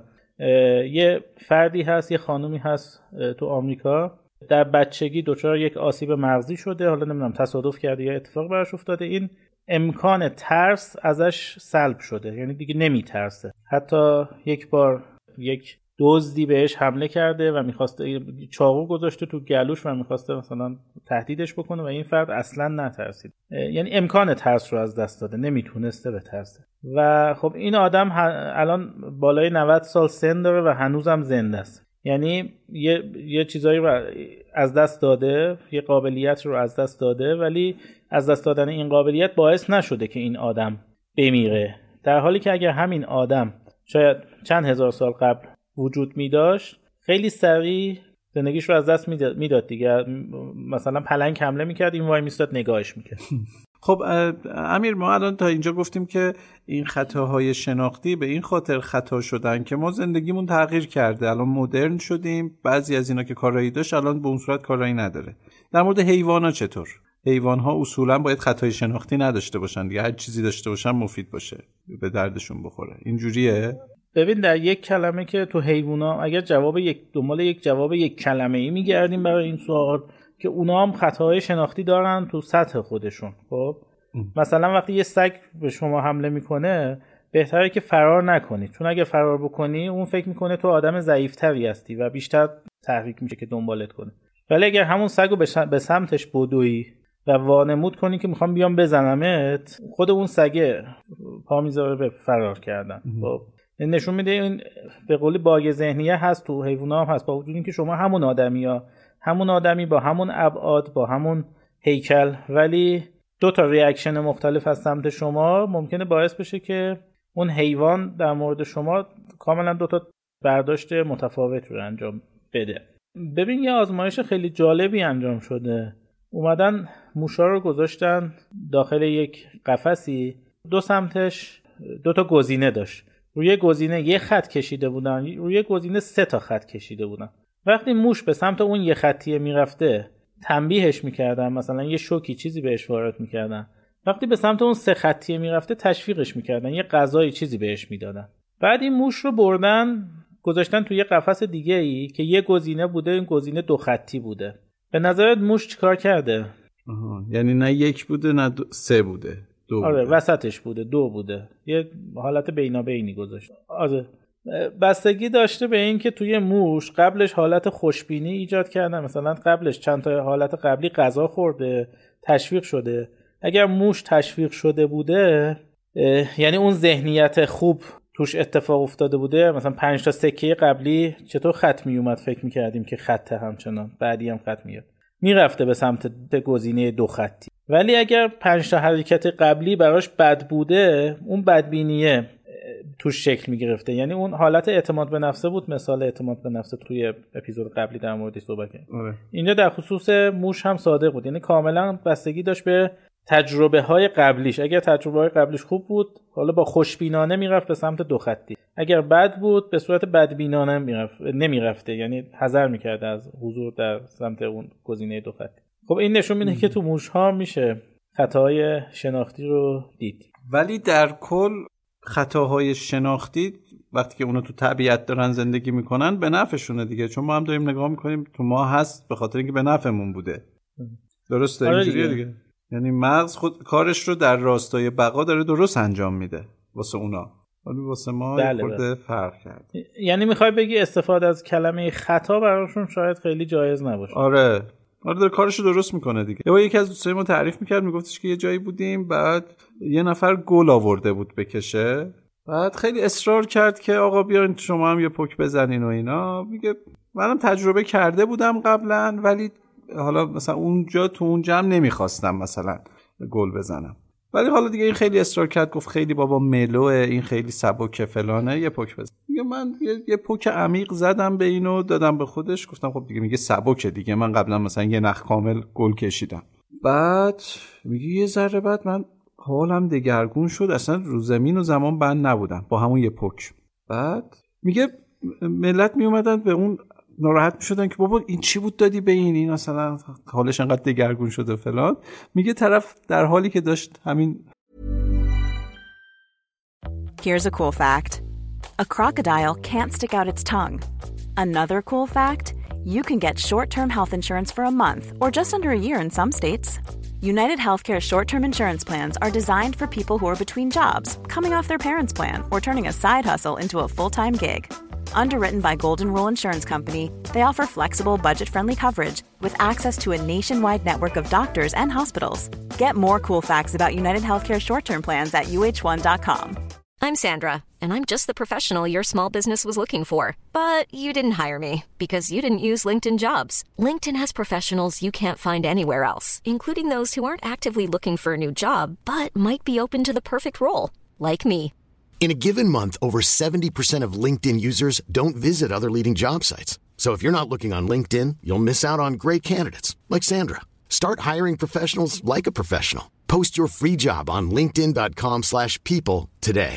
یه فردی هست، یه خانومی هست تو آمریکا، در بچگی دچار یک آسیب مغزی شده، حالا نمیدونم تصادف کرده یا اتفاق براش افتاده، این امکان ترس ازش سلب شده، یعنی دیگه نمیترسه. حتی یک بار یک دزدی بهش حمله کرده و میخواسته، چاقو گذاشته تو گلوش و میخواسته مثلا تهدیدش بکنه و این فرد اصلا نترسید، یعنی امکان ترس رو از دست داده، نمیتونسته بترسه. و خب این آدم الان بالای نود سال سن داره و هنوزم زنده است، یعنی یه یه چیزایی رو از دست داده، یه قابلیت رو از دست داده، ولی از دست دادن این قابلیت باعث نشده که این آدم بمیره، در حالی که اگر همین آدم شاید چند هزار سال قبل وجود می داشت خیلی سریع زندگیش رو از دست میداد دیگه. مثلا پلنگ حمله میکرد، این وای میستاد نگاهش میکرد. خب امیر، ما الان تا اینجا گفتیم که این خطاهای شناختی به این خاطر خطا شدن که ما زندگیمون تغییر کرده، الان مدرن شدیم، بعضی از اینا که کارایی داشت الان به اون صورت کارایی نداره. در مورد حیوانا چطور؟ حیوان‌ها اصولا باید خطای شناختی نداشته باشن دیگه، هر چیزی داشته باشن مفید باشه، به دردشون بخوره. اینجوریه؟ ببین، در یک کلمه که تو حیوونا اگر جواب یک دنبال یک جواب یک کلمه‌ای میگردیم برای این سوال، که اونا هم خطاهای شناختی دارن تو سطح خودشون. خب مثلا وقتی یه سگ به شما حمله میکنه بهتره که فرار نکنی، چون اگه فرار بکنی اون فکر میکنه تو آدم ضعیف‌تری هستی و بیشتر تحریک میشه که دنبالت کنه. ولی اگر همون سگو به سمتش بدوی و وانمود کنی که میخوام بیام بزنمت، خود اون سگه پا میذاره به فرار کردن. خب نشون میده این به قولی باگ ذهنیه هست تو حیونا هم هست، با وجود اینکه شما همون آدمی‌ها، همون آدمی با همون ابعاد، با همون هیکل، ولی دو تا ریاکشن مختلف از سمت شما ممکنه باعث بشه که اون حیوان در مورد شما کاملا دو تا برداشت متفاوت رو انجام بده. ببین، یه آزمایش خیلی جالبی انجام شده. اومدن موشا رو گذاشتن داخل یک قفسی، دو سمتش دو تا گزینه داشت. روی گزینه یه خط کشیده بودن، روی گزینه سه تا خط کشیده بودن. وقتی موش به سمت اون یه خطیه میرفته تنبیهش میکردن، مثلا یه شوکی چیزی بهش وارد میکردن. وقتی به سمت اون سه خطیه میرفته تشویقش میکردن، یه غذای چیزی بهش میدادن. بعد این موش رو بردن گذاشتن توی یه قفس دیگه ای که یه گزینه بوده، این گزینه دو خطی بوده. به نظرت موش چیکار کرده؟ آها، یعنی نه یک بوده نه دو، سه بوده، دو آره بوده. وسطش بوده، دو بوده، یه حالت بینابینی گذاشت. آره بستگی داشته به این که توی موش قبلش حالت خوشبینی ایجاد کردن، مثلا قبلش چند تا حالت قبلی غذا خورده، تشویق شده. اگر موش تشویق شده بوده، یعنی اون ذهنیت خوب توش اتفاق افتاده بوده، مثلا پنج تا سکه قبلی چطور خط می اومد فکر می‌کردیم که خط همچنان بعدی هم خط میاد میرفته به سمت گزینه دو خطی. ولی اگر پنج تا حرکت قبلی براش بد بوده، اون بدبینیه توش شکل میگرفته. یعنی اون حالت اعتماد به نفسه بود، مثال اعتماد به نفسه توی اپیزود قبلی در موردش صحبت کردیم. اینجا در خصوص موش هم صادق بود، یعنی کاملا بستگی داشت به تجربه های قبلیش. اگر تجربه های قبلیش خوب بود، حالا با خوشبینانه میرفت به سمت دو خطی. اگر بد بود، به صورت بدبینانه میرفت نمیرفته، یعنی حذر میکرد از حضور در سمت اون گزینه دو خطی. خب این نشون میده که تو موش ها میشه خطاهای شناختی رو دید. ولی در کل خطاهای شناختی وقتی که اونا تو طبیعت دارن زندگی میکنن به نفعشونه دیگه، چون ما هم داریم نگاه میکنیم تو ما هست به خاطر اینکه به نفعمون بوده. درسته؟ آره اینجوریه دیگه. دیگه یعنی مغز خود کارش رو در راستای بقا داره درست انجام میده واسه اونا، ولی واسه ما بله خورده بله. فرق کرد. یعنی میخوای بگی استفاده از کلمه خطا براشون شاید خیلی جایز نباشه. آره آره داره کارش رو درست میکنه دیگه. یا یکی از دوستای ما تعریف میکرد، میگفتش که یه جایی بودیم، بعد یه نفر گل آورده بود بکشه، بعد خیلی اصرار کرد که آقا بیاین شما هم یه پک بزنین و اینا. میگه منم تجربه کرده بودم قبلا، ولی حالا مثلا اونجا تو اون جمع نمیخواستم مثلا گل بزنم، ولی حالا دیگه این خیلی اصرار کرد، گفت خیلی بابا ملوه، این خیلی سبکه فلانه، یه پک بزن. میگه من یه, یه پک عمیق زدم به اینو، دادم به خودش، گفتم خب دیگه میگه سبکه دیگه، من قبلا مثلا یه نخ کامل گل کشیدم. بعد میگه یه ذره بعد من حالم دگرگون شد، اصلا رو زمین و زمان بند نبودم با همون یه پک. بعد میگه ملت میومدن به اون ناراحت میشدن که بابا این چی بود دادی به این این اصلا حالش انقدر دگرگون شده فلان. میگه طرف در حالی که داشت همین. Here's a cool fact. A crocodile can't stick out its tongue. Another cool fact, you can get short-term health insurance for a month or just under a year in some states. United Healthcare short-term insurance plans are designed for people who are between jobs, coming off their parents' plan, or turning a side hustle into a full-time gig. Underwritten by Golden Rule Insurance Company, they offer flexible, budget-friendly coverage with access to a nationwide network of doctors and hospitals. Get more cool facts about United Healthcare short-term plans at U H one dot com. I'm Sandra, and I'm just the professional your small business was looking for. But you didn't hire me because you didn't use LinkedIn Jobs. LinkedIn has professionals you can't find anywhere else, including those who aren't actively looking for a new job, but might be open to the perfect role, like me. In a given month, over seventy percent of LinkedIn users don't visit other leading job sites. So if you're not looking on LinkedIn, you'll miss out on great candidates like Sandra. Start hiring professionals like a professional. Post your free job on linkedin dot com slash people today.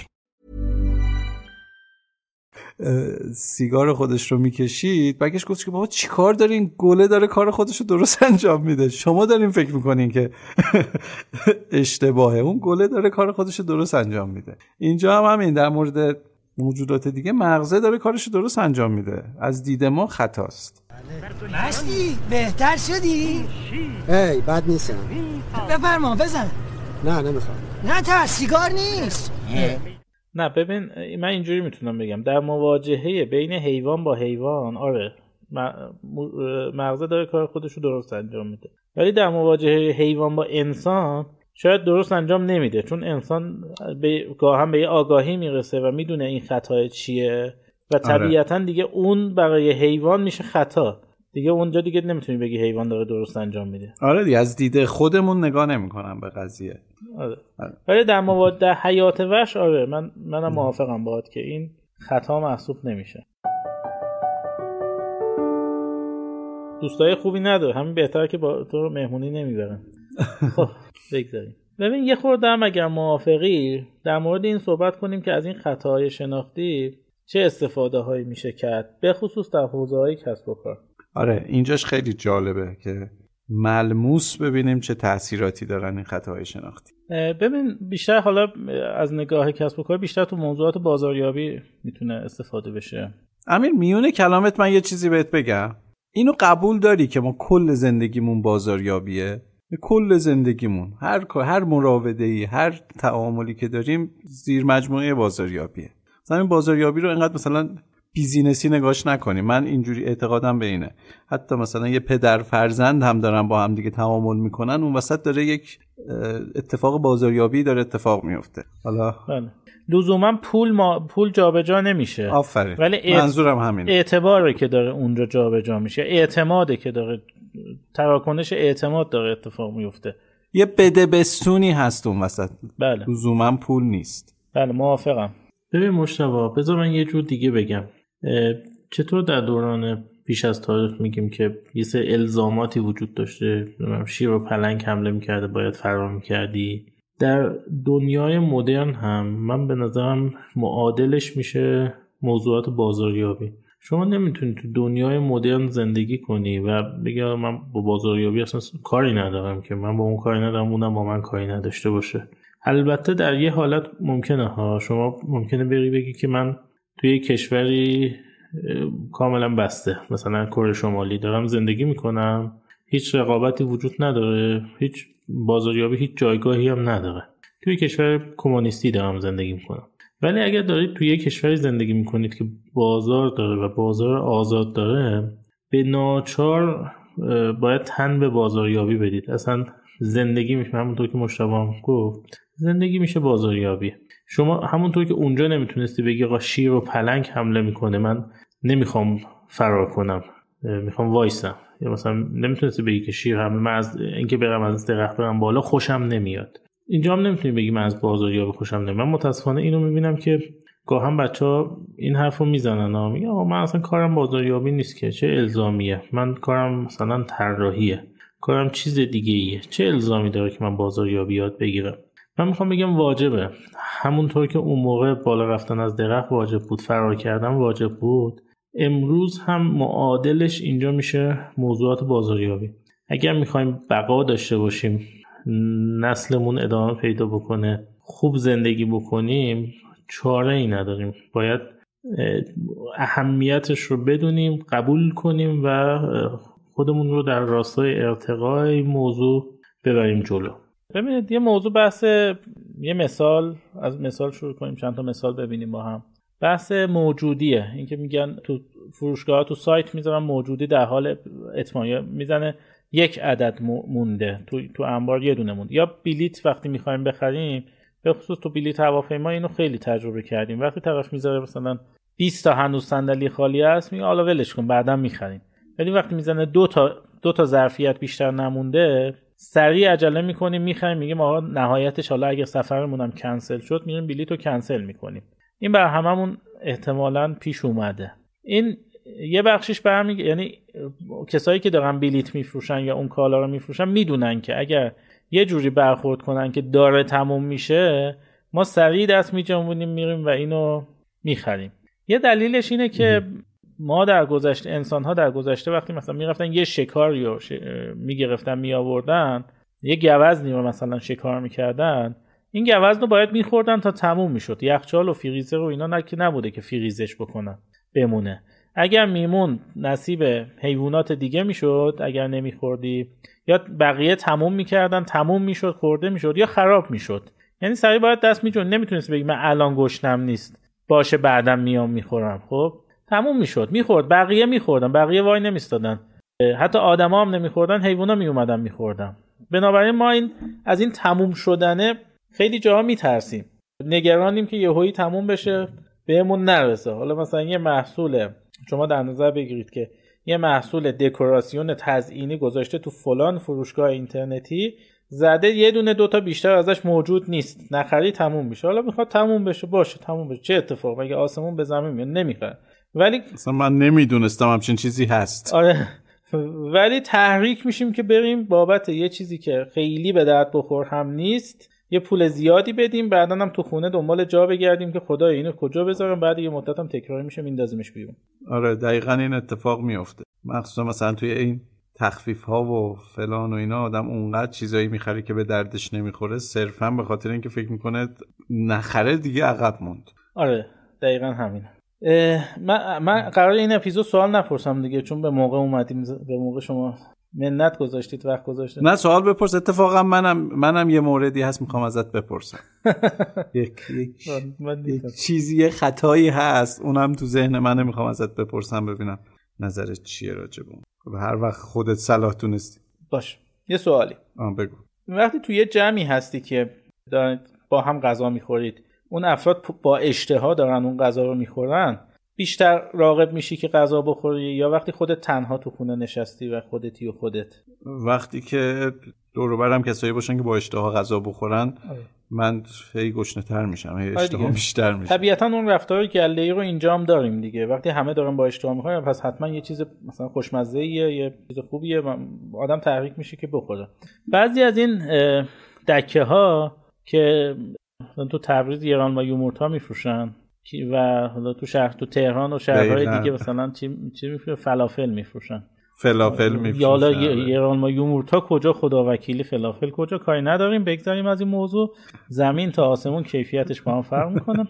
سیگار خودش رو میکشید، بگش گفت که بابا چی کار دارین، گله داره کار خودش رو درست انجام میده، شما دارین فکر میکنین که اشتباهه، اون گله داره کار خودش رو درست انجام میده. اینجا هم همین در مورد موجودات دیگه، مغزه داره کارش رو درست انجام میده، از دید ما خطاست. مستی بهتر شدی؟ ای بد نیستم. بفرما بزن. نه نمیخوام. نه تا سیگار نیست. نه ببین من اینجوری میتونم بگم، در مواجهه بین حیوان با حیوان آره مغزه داره کار خودش رو درست انجام میده، ولی در مواجهه حیوان با انسان شاید درست انجام نمیده، چون انسان به گاهم به یه آگاهی میرسه و میدونه این خطا چیه و طبیعتا دیگه اون برای حیوان میشه خطا دیگه، اونجا دیگه نمیتونی بگی حیوان داره درست انجام میده. آره دیگه از دید خودمون نگاه نمیکنم به قضیه. آره. ولی در مورد در حیات وحش آره من منم موافقم باهات که این خطا محسوب نمیشه. دوستای خوبی نداره، همین بهتره که با تو مهمونی نمیبرن. خب بگذاریم. ببین یه خورده هم اگر موافقی در مورد این صحبت کنیم که از این خطاهای شناختی چه استفاده هایی میشه کرد، به خصوص در حوزه های کسب و کار. آره اینجاش خیلی جالبه که ملموس ببینیم چه تأثیراتی دارن این خطاهای شناختی. ببین بیشتر حالا از نگاه کسب و کار بیشتر تو موضوعات بازاریابی میتونه استفاده بشه. امیر میونه کلامت من یه چیزی بهت بگم، اینو قبول داری که ما کل زندگیمون بازاریابیه؟ کل زندگیمون هر هر مراوده‌ای هر تعاملی که داریم زیر مجموعه بازاریابیه. مثلا این بازاریابی رو اینقدر مثلا بیزینسی نگاش نکنیم، من اینجوری اعتقادم به اینه. حتی مثلا یه پدر فرزند هم دارن با هم دیگه تعامل میکنن، اون وسط داره یک اتفاق بازاریابی داره اتفاق میفته. حالا بله لزوما پول ما پول جابجا نمیشه. آفرین. ولی اعت... منظورم همینه. اعتباره که داره اونجا جابجا میشه، اعتماده که داره، تراکنش اعتماد داره اتفاق میفته. یه بده بستونی هست اون وسط. بله. لزوما پول نیست. بله موافقم. ببین مجتبی بذار من یه جور دیگه بگم. چطور در دوران پیش از تاریخ میگیم که یه سری الزاماتی وجود داشته، شیر و پلنگ حمله میکرده باید فرار میکردی، در دنیای مدرن هم من به نظرم معادلش میشه موضوعات بازاریابی. شما نمیتونی تو دنیای مدرن زندگی کنی و بگی من با بازاریابی اصلا کاری ندارم، که من با اون کاری ندارم اونم با من کاری نداشته باشه. البته در یه حالت ممکنه ها، شما ممکنه بری بگی که من توی کشوری کاملا بسته، مثلا کره شمالی دارم زندگی میکنم، هیچ رقابتی وجود نداره، هیچ بازاریابی هیچ جایگاهی هم نداره، توی کشور کمونیستی دارم زندگی میکنم. ولی اگر دارید توی یک کشوری زندگی میکنید که بازار داره و بازار آزاد داره، به ناچار باید تن به بازاریابی بدید. اصلا زندگی میشه همونطور که مجتبی هم گفت، زندگی میشه بازاریابی. شما همونطور که اونجا نمیتونستی بگی آقا شیر و پلنگ حمله میکنه من نمیخوام فرار کنم میخوام وایسم، یا مثلا نمیتونستی بگی که شیر حمله من از اینکه برم از درخت برم بالا خوشم نمیاد. اینجا هم نمیتونی بگی من از بازاریابی خوشم نمیاد. من متاسفانه اینو میبینم که گاهم بچه‌ها این حرفو میزنن ها، میگن آقا من اصلا کارم بازاریابی نیست که، چه الزامیه، من کارم مثلا طراحیه، کارم چیز دیگه ایه، چه الزامی داره که من بازاریابی یاد بگیرم. من میخوام بگم واجبه. همونطور که اون موقع بالا رفتن از درخت واجب بود، فرار کردن واجب بود، امروز هم معادلش اینجا میشه موضوعات بازاریابی. اگر میخوایم بقا داشته باشیم، نسلمون ادامه پیدا بکنه، خوب زندگی بکنیم، چاره ای نداریم، باید اهمیتش رو بدونیم، قبول کنیم و خودمون رو در راستای ارتقای موضوع ببریم جلو. ببینید یه موضوع بحث، یه مثال از مثال شروع کنیم، چند تا مثال ببینیم با هم. بحث موجودیه، این که میگن تو فروشگاه تو سایت میذارن موجودی در حال اتمام، میزنه یک عدد مونده تو تو انبار یه دونه مونده. یا بلیت وقتی میخوایم بخریم، به خصوص تو بلیت هواپیما اینو خیلی تجربه کردیم، وقتی طرف میذاره مثلا بیست تا هنوز صندلی خالی است، میگه حالا ولش کن بعدا میخریم. ولی وقتی میزنه دو تا دو تا ظرفیت بیشتر نمونده، سریع عجله میکنیم میخریم، میگیم آقا نهایتش حالا اگه سفرمون هم کنسل شد میریم بلیتو کنسل میکنیم. این بر هممون احتمالاً پیش اومده. این یه بخشش برمیگه، یعنی کسایی که دارن بلیت میفروشن یا اون کالا رو میفروشن میدونن که اگر یه جوری برخورد کنن که داره تموم میشه، ما سریع دست میجنبونیم میریم و اینو میخریم. یه دلیلش اینه که ما در گذشته، انسان‌ها در گذشته وقتی مثلا میرفتن یه شکاری رو ش... میگرفتن میآوردن، یه گوزنی رو مثلا شکار میکردن، این گوزن رو باید میخوردن تا تموم میشد. یخچال و فریزر و اینا نه که نبوده که فریزش بکنن بمونه. اگر میمون نصیب حیوانات دیگه میشد، اگر نمیخوردی، یا بقیه تموم میکردن، تموم میشد، خورده میشد یا خراب میشد. یعنی سریع باید دست میجون، نمیتونست بگی من الان گشتم نیست باشه بعدم میام میخورم. خب تموم میشد، میخورد، بقیه میخوردن، بقیه وای نمیستادن، حتی آدما هم نمیخوردن، حیونا میومدن میخوردن. بنابراین ما این از این تموم شدنه خیلی جاها میترسیم، نگرانیم که یهویی تموم بشه بهمون نرسه. حالا مثلا یه محصول، شما در نظر بگیرید که یه محصول دکوراسیون تزیینی گذاشته تو فلان فروشگاه اینترنتی، زده یه دونه دوتا بیشتر ازش موجود نیست، نخری تموم میشه. حالا میخواد تموم بشه، باشه تموم بشه، چه اتفاق مگه آسمون به زمین میاد؟ نمیخواد. ولی اصلا من نمیدونستم همچین چیزی هست. آره ولی تحریک میشیم که بریم بابت یه چیزی که خیلی به درد بخور هم نیست یه پول زیادی بدیم، بعداً هم تو خونه دنبال جا بگردیم که خدای اینو کجا بذارم، بعد یه مدت هم تکراری میشه میندازیمش بیرون. آره دقیقاً این اتفاق میفته، مخصوصا مثلا توی این تخفیف ها و فلان و اینا آدم اونقدر چیزایی میخره که به دردش نمیخوره، صرفاً به خاطر اینکه فکر میکنه نخره دیگه عقب موند. آره دقیقاً همینه. من من قراره این اپیزود سوال نپرسم دیگه، چون به موقع اومدیم، به موقع شما منت گذاشتید، وقت گذاشتید. نه سوال بپرس، اتفاقا منم منم یه موردی هست میخوام ازت بپرسم. یک یک, یک چیزی یه خطایی هست اونم تو ذهن منه، میخوام ازت بپرسم ببینم نظرت چیه راجع به اون. هر وقت خودت صلاح تونستی. باش یه سوالی. آه بگو. وقتی توی یه جمعی هستی که با هم غذا میخورید، اون افراد با اشتها دارن اون غذا رو میخورن، بیشتر راغب میشی که غذا بخوری یا وقتی خودت تنها تو خونه نشستی و خودتی و خودت؟ وقتی که دور و برم کسایی باشن که با اشتها غذا بخورن آه. من خیلی گشنه‌تر میشم، هی اشتها بیشتر میشه. طبیعتا اون رفتار گله‌ای رو اینجا هم داریم دیگه. وقتی همه دارن با اشتها میخورن پس حتما یه چیز مثلا خوشمزه‌ایه، یه چیز خوبیه، آدم تحریک میشه که بخوره. بعضی از این دکه‌ها که تو تبریز ایران و یومورتا میفروشن و حالا تو شهر تو تهران و شهرهای دیگه مثلا چی چی میفروشن؟ فلافل میفروشن. فلافل میفروشن. یا حالا ایران و یومورتا کجا خداوکیلی فلافل کجا کاری نداریم، بگذاریم از این موضوع. زمین تا آسمون کیفیتش با هم فرق میکنه.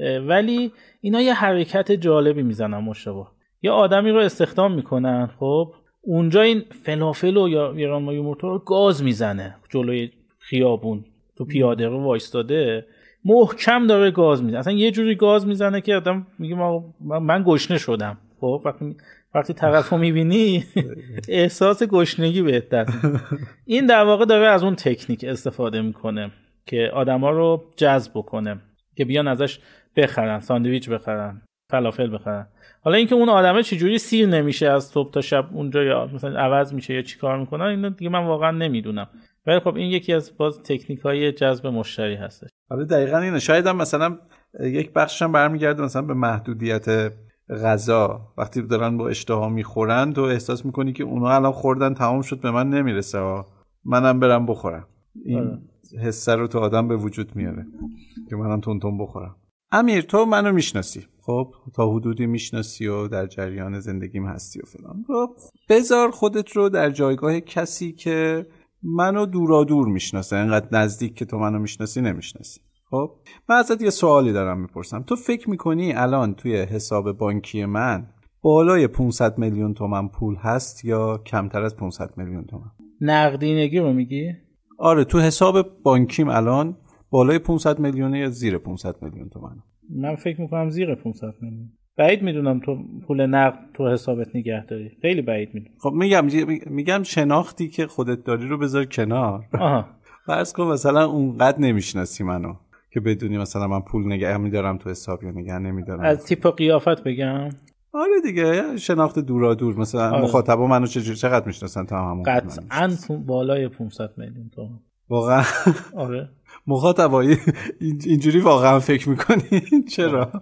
ولی اینا یه حرکت جالبی میزنن مشابه. یه آدمی رو استخدام میکنن، خب اونجا این فلافل و یا ایران و یومورتا رو گاز میزنه جلوی خیابون، تو پیاده رو وایستاده محکم داره گاز میزنه. اصلا یه جوری گاز میزنه که آدم میگه من گشنه شدم. خب وقتی وقتی طرفو میبینی احساس گشنگی بهت دست. این در واقع داره از اون تکنیک استفاده میکنه که آدما رو جذب کنه که بیان ازش بخرن، ساندویچ بخرن، فلافل بخرن. حالا اینکه اون آدمه چجوری سیر نمیشه از صبح تا شب اونجا یا مثلا عوض میشه یا چیکار میکنه، اینو دیگه من واقعا نمیدونم. ولی خب این یکی از باز تکنیک‌های جذب مشتری هستش. آره دقیقاً اینه. شاید هم مثلا یک بخشش هم برمیگرده مثلا به محدودیت غذا. وقتی دارن با اشتها میخورن تو احساس میکنی که اونا الان خوردن تمام شد، به من نمیرسه ها، منم برم بخورم. این آره. حس رو تو آدم به وجود میاره که منم تون تون بخورم. امیر تو منو میشناسی، خب تا حدودی میشناسی و در جریان زندگیم هستی و فلان. خب بذار خودت رو در جایگاه کسی که منو دورا دور میشناسه، اینقدر نزدیک که تو منو میشناسی نمیشناسی. خب من ازت یه سوالی دارم میپرسم. تو فکر میکنی الان توی حساب بانکی من بالای پانصد میلیون تومان پول هست یا کمتر از پانصد میلیون تومان؟ نقدینگی رو میگی؟ آره تو حساب بانکیم الان بالای پانصد میلیونه یا زیر پانصد میلیون تومان؟ من فکر میکنم زیر پانصد میلیون. بعید میدونم تو پول نقد تو حسابت نگه داری، خیلی بعید میدونم. خب میگم میگم شناختی که خودت داری رو بذار کنار. آها. فرض کن مثلا اونقدر نمیشناسی منو که بدونی مثلا من پول نگه میدارم تو حساب یا نگه نمیدارم. از تیپ و قیافت بگم؟ آره دیگه شناخت دورا دور. مثلا آره. مخاطبا منو چجوری چقدر میشناسن تا همون؟ قطعاً بالای پانصد میلیون تومان. واقعا؟ آره. مخاطبای اینجوری واقعا فکر میکنی؟ چرا؟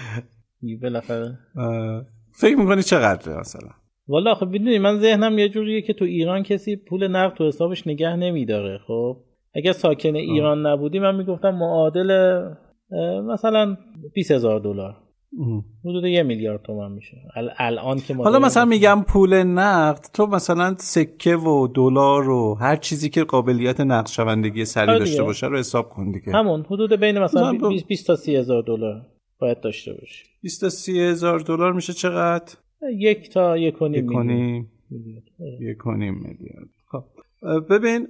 بالاخره فکر میکنی چقدره مثلا؟ والا خب بدونی من ذهنم یه جوریه که تو ایران کسی پول نقد تو حسابش نگه نمیداره. خب اگه ساکن ایران نبودی من میگفتم معادل مثلا بیست هزار دلار حدود یه میلیارد تومان میشه الان که حالا مثلا میگم پول نقد تو مثلا سکه و دلار و هر چیزی که قابلیت نقد شوندگی سریع داشته باشه رو حساب کن دیگه. همون حدود بین مثلا بیست تا سی هزار دلار باید داشته باشی. بیست تا سی هزار دلار میشه چقدر؟ یک تا یک و نیم میلیارد. یک و نیم میلیارد. خب ببین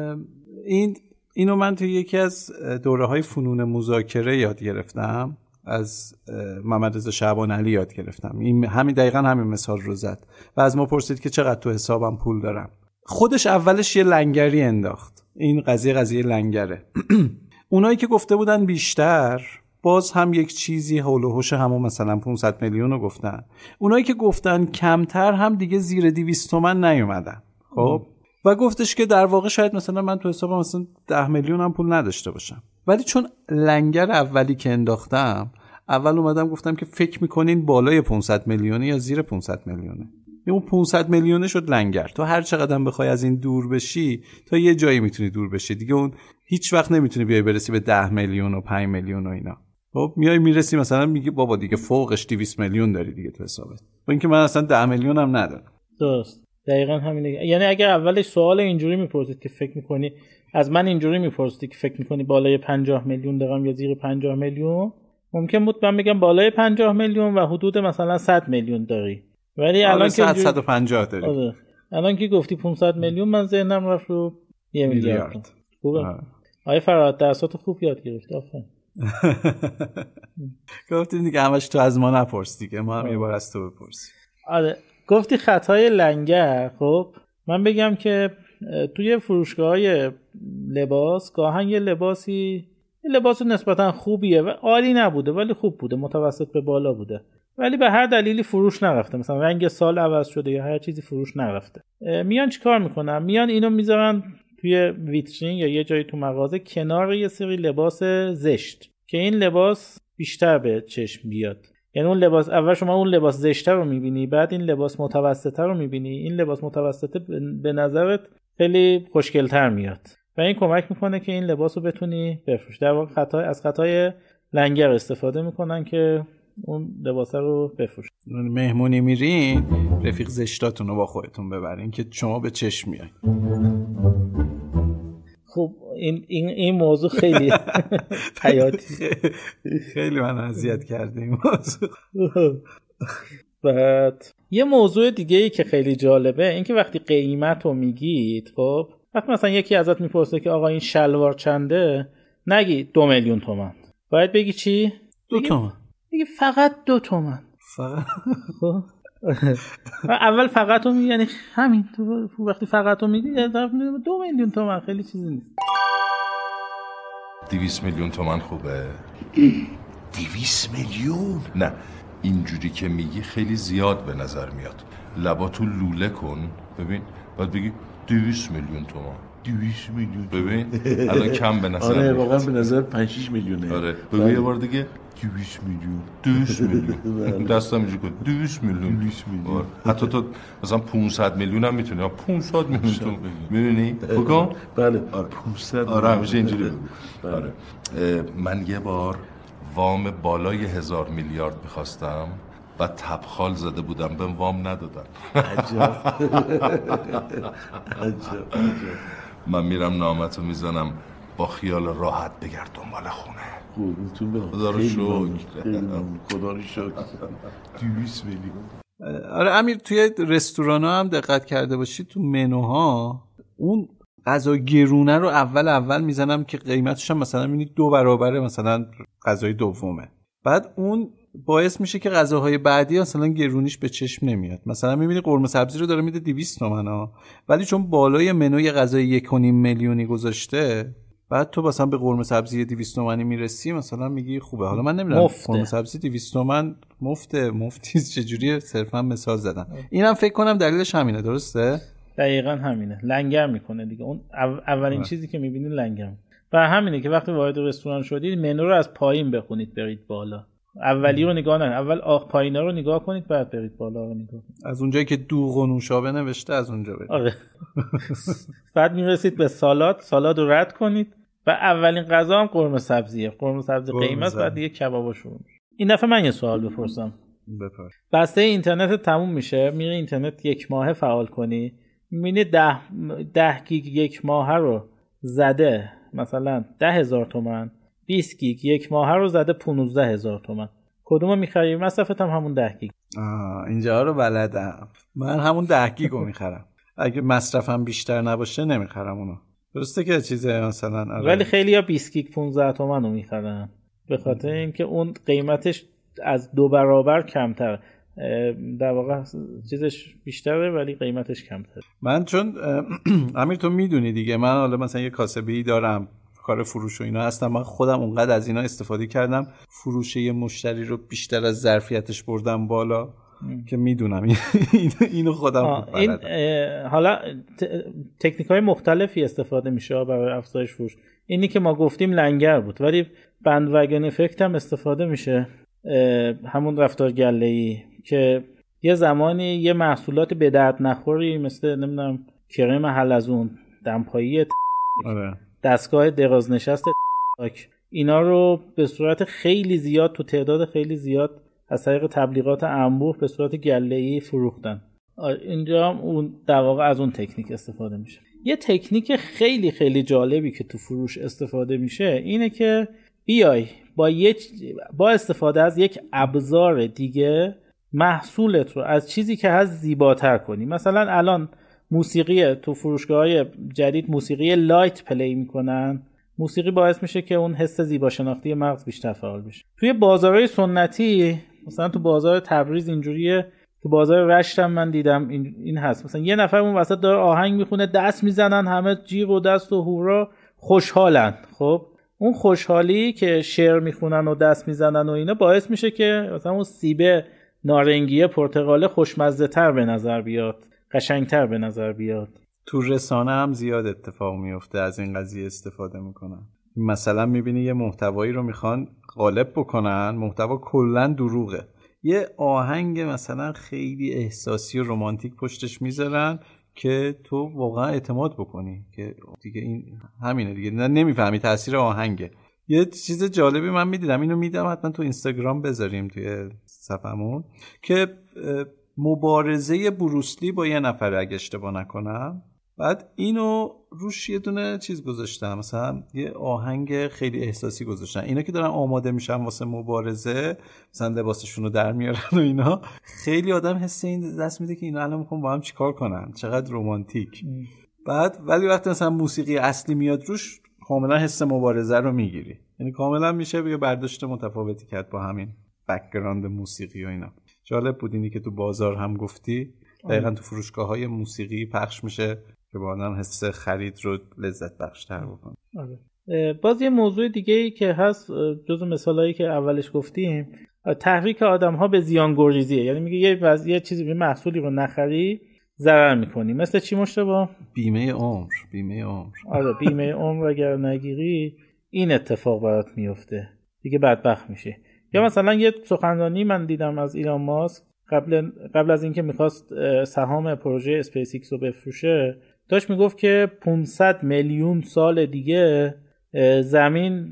این اینو من تو یکی از دوره‌های فنون مذاکره یاد گرفتم، از محمد رضا شعبان علی یاد گرفتم. این همین دقیقاً همین مثال رو زد و از ما پرسید که چقدر تو حسابم پول دارم. خودش اولش یه لنگری انداخت. این قضیه قضیه لنگره. اونایی که گفته بودن بیشتر باز هم یک چیزی حول و حوش همون مثلا پانصد میلیون رو گفتن. اونایی که گفتن کمتر هم دیگه زیر دویست تومن نیومدن. خب و گفتش که در واقع شاید مثلا من تو حسابم مثلا ده میلیون هم پول نداشته باشم، ولی چون لنگر اولی که انداختم اول اومدم گفتم که فکر میکنین بالای پانصد میلیونه یا زیر پانصد میلیونه. اون پانصد میلیونه شد لنگر. تو هر چقدر بخوای از این دور بشی تا یه جایی میتونی دور بشی دیگه. اون هیچ وقت نمیتونی بیای برسی به ده میلیون و پنج میلیون و اینا. خب میای میرسی مثلا میگی بابا دیگه فوقش دویست میلیون داری دیگه تو حسابت، با اینکه من اصلا ده میلیون هم ندارم. درست، دقیقاً همینه. یعنی اگر اولش سوال اینجوری میپرسید که فکر میکنی از من اینجوری میپرسید که فکر میکنی بالای پنجاه میلیون دارم یا زیر پنجاه میلیون، ممکن بود من بگم بالای پنجاه میلیون و حدود مثلا صد میلیون داری. ولی الان که صد صد و پنجاه داری. آره. الان که گفتی پانصد میلیون من ذهنم رفت رو یه میلیارد. خوبه. آره فرهاد درساتو خوب یاد گرفتی. آفرین. گفتی دیگه همش تو از ما نپرسی دیگه، ما هم یه بار از تو بپرسی. آره گفتی خطای لنگر. خب من بگم که توی فروشگاه‌های لباس گاهن یه لباسی یه لباس نسبتا خوبیه و عالی نبوده ولی خوب بوده، متوسط به بالا بوده، ولی به هر دلیلی فروش نرفته، مثلا رنگ سال عوض شده یا هر چیزی فروش نرفته. میان چیکار میکنن؟ میان اینو میذارن توی ویترین یا یه جایی تو مغازه کنار یه سری لباس زشت که این لباس بیشتر به چشم بیاد. یعنی اون لباس اول شما اون لباس زشته رو میبینی، بعد این لباس متوسطه رو میبینی، این لباس متوسطه به نظرت خیلی خوشگل‌تر میاد و این کمک میکنه که این لباس رو بتونی بفروشی. در واقع خطا از خطای لنگر استفاده میکنن که اون لباس رو بفروشن. مهمونی میرین رفیق زشتاتون رو با خودتون ببرین که شما به چشم میایین. خب این این این موضوع خیلی حیاتی، خیلی من اذیت کرده این موضوع. بعد یه موضوع دیگه ای که خیلی جالبه این که وقتی قیمت رو میگید، خب وقتی مثلا یکی ازت میپرسه که آقا این شلوار چنده، نگی دو میلیون تومان، باید بگی چی؟ دو تومان. بگی فقط دو تومان. فقط خب اول فقط رو میگی، یعنی همین تو وقتی فقط رو میگی دو میلیون تومان خیلی چیزی نیست. دویست میلیون تومان خوبه؟ دویست میلیون؟ نه اینجوری که میگی خیلی زیاد به نظر میاد. لباتو لوله کن ببین، بعد بگی دویست میلیون تومان. دویست میلیون ببین الان کم به نظر. آره واقعا به نظر پنج شش میلیونه. آره بگو یه بار دیگه دویست میلیون. دویست میلیون. دستم اینجوری کن دویست میلیون. دویست میلیون. حتی تو مثلا پانصد میلیون هم میتونی. پانصد میلیون تو میبینی؟ بگو بله آره پانصد. آره همیشه اینجوری بگو. آره من یه بار وام بالای هزار میلیارد میخواستم و تبخال زده بودم بهم وام ندادن. عجب عجب عجب. من میرم نامتو میزنم با خیال راحت بگرد دنبال خونه. قربونتون برم. خدا رو شکر. خدا رو شکر. دویست میلیون. آره امیر توی رستورانا هم دقت کرده باشی تو منوها اون غذا گرونه رو اول اول میزنم که قیمتش هم مثلا میبینی دو برابره مثلا غذای دومه، بعد اون باعث میشه که غذاهای بعدی مثلا گرونیش به چشم نمیاد. مثلا میبینی قرمه سبزی رو داره میده دویست تومن ها، ولی چون بالای منوی غذای یک و نیم میلیونی گذاشته، بعد تو مثلا به قرمه سبزی دویست تومانی میرسی مثلا میگی خوبه. حالا من نمیدونم قرمه سبزی دویست تومن مفته مفتی چجوریه، صرفا مثال زدم. اینم فکر کنم دلیلش همینه. درسته؟ دقیقاً همینه، لنگر میکنه دیگه. اون اولین آه. چیزی که میبینید لنگر و همینه که وقتی وارد رستوران شدید منو رو از پایین بخونید برید بالا. اولی رو نگاه نه، اول آخ پایینا رو نگاه کنید بعد برید بالا رو نگاه کنید. از اونجایی که دوغ و نوشابه نوشته از اونجا برید. آره. بعد میرسید به سالاد، سالاد رو رد کنید و اولین غذا هم قرمه سبزیه. قرمه سبزی قیمت، بعد دیگه کبابا شروع میشه. این دفعه من یه سوال بپرسم. بپرس. بسته اینترنت تموم میشه، میری اینترنت یک ماهه فعال کنی، میبینی ده ده گیگ یک ماهه رو زده مثلا ده هزار تومان، بیست گیگ یک ماهه رو زده پانزده هزار تومان، کدومو میخری؟ مصرفت هم همون ده گیگ. آه اینجا رو بلدم، من همون ده گیگ رو میخرم. اگه مصرفم بیشتر نباشه نمیخرم اونو. درسته که چیزه مثلا آره. ولی خیلی ها بیست گیگ پانزده تومان رو میخرن به خاطر اینکه اون قیمتش از دو برابر کمتر، در واقع چیزش بیشتره ولی قیمتش کمتره. من چون امیر تو میدونی دیگه، من حالا مثلا یه کاسبی دارم کار فروش و اینا هستم، من خودم اونقدر از اینا استفاده کردم فروش یه مشتری رو بیشتر از ظرفیتش بردم بالا م. که میدونم اینو خودم این حالا تکنیک‌های مختلفی استفاده میشه برای افزایش فروش. اینی که ما گفتیم لنگر بود، ولی بندوگن افکت هم استفاده میشه، همون رفتار گله‌ای که یه زمانی یه محصولات به درد نخوری مثل نمیدونم کرم حلزون، دمپایی، آره. دستگاه درازنشست، اینا رو به صورت خیلی زیاد تو تعداد خیلی زیاد از طریق تبلیغات انبوه به صورت گله‌ای فروختن. اینجا اون در واقع از اون تکنیک استفاده میشه. یه تکنیک خیلی خیلی جالبی که تو فروش استفاده میشه اینه که بیای با یک با استفاده از یک ابزار دیگه محصولت رو از چیزی که هست زیباتر کنی. مثلا الان موسیقی تو فروشگاه‌های جدید موسیقی لایت پلی میکنن. موسیقی باعث میشه که اون حس زیبا شناختی مغز بیشتر فعال بشه. توی بازارهای سنتی مثلا تو بازار تبریز اینجوریه تو بازار رشت هم من دیدم این این هست، مثلا یه نفر اون وسط داره آهنگ میخونه، دست میزنن، همه جیغ و دست و هورا خوشحالن. خب اون خوشحالی که شعر میخونن و دست میزنن و اینا باعث میشه که مثلا اون سیب نارنگی پرتقاله خوشمزه تر به نظر بیاد، قشنگتر به نظر بیاد. تو رسانه هم زیاد اتفاق میفته، از این قضیه استفاده میکنن. مثلا میبینی یه محتوایی رو میخوان غالب بکنن، محتوا کلا دروغه، یه آهنگ مثلا خیلی احساسی و رمانتیک پشتش میذارن که تو واقعا اعتماد بکنی که دیگه این همینه دیگه، نه نمیفهمی تاثیر آهنگه. یه چیز جالبی من میدیدم، اینو میدم حتما تو اینستاگرام بذاریم توی صفحمون، که مبارزه بروسلی با یه نفر اگه اشتباه نکنم، بعد اینو روش یه دونه چیز گذاشتم، مثلا یه آهنگ خیلی احساسی گذاشتن. اینا که دارن آماده میشن واسه مبارزه، مثلا لباسشون رو در میارن و اینا، خیلی آدم حس این دست میده که اینا الان میخوان با هم چیکار کنن، چقدر رمانتیک. بعد ولی وقتی مثلا موسیقی اصلی میاد روش، کاملا حس مبارزه رو میگیری، یعنی کاملا میشه یه برداشت متفاوتی کرد با همین بک‌گراند موسیقی و اینا. جالب بود اینی که تو بازار هم گفتی، دقیقاً تو فروشگاه‌های موسیقی پخش میشه که با آدم حس خرید رو لذت بخش‌تر بکنه. آره. باز یه موضوع دیگه‌ای که هست، جزو مثالایی که اولش گفتیم، تحریک آدم‌ها به زیان‌گریزیه. یعنی میگه یه وضعیت چیزی به محصولی رو نخری ضرر می‌کنی. مثل چی مشتبه؟ بیمه عمر، بیمه عمر. آره بیمه عمر اگر نگیری این اتفاق برات میفته، دیگه بدبخت میشی. یا مثلا یه سخنرانی من دیدم از ایلان ماسک قبل قبل از اینکه میخواست سهام پروژه اسپیس ایکس رو بفروشه، داشت میگفت که پانصد میلیون سال دیگه زمین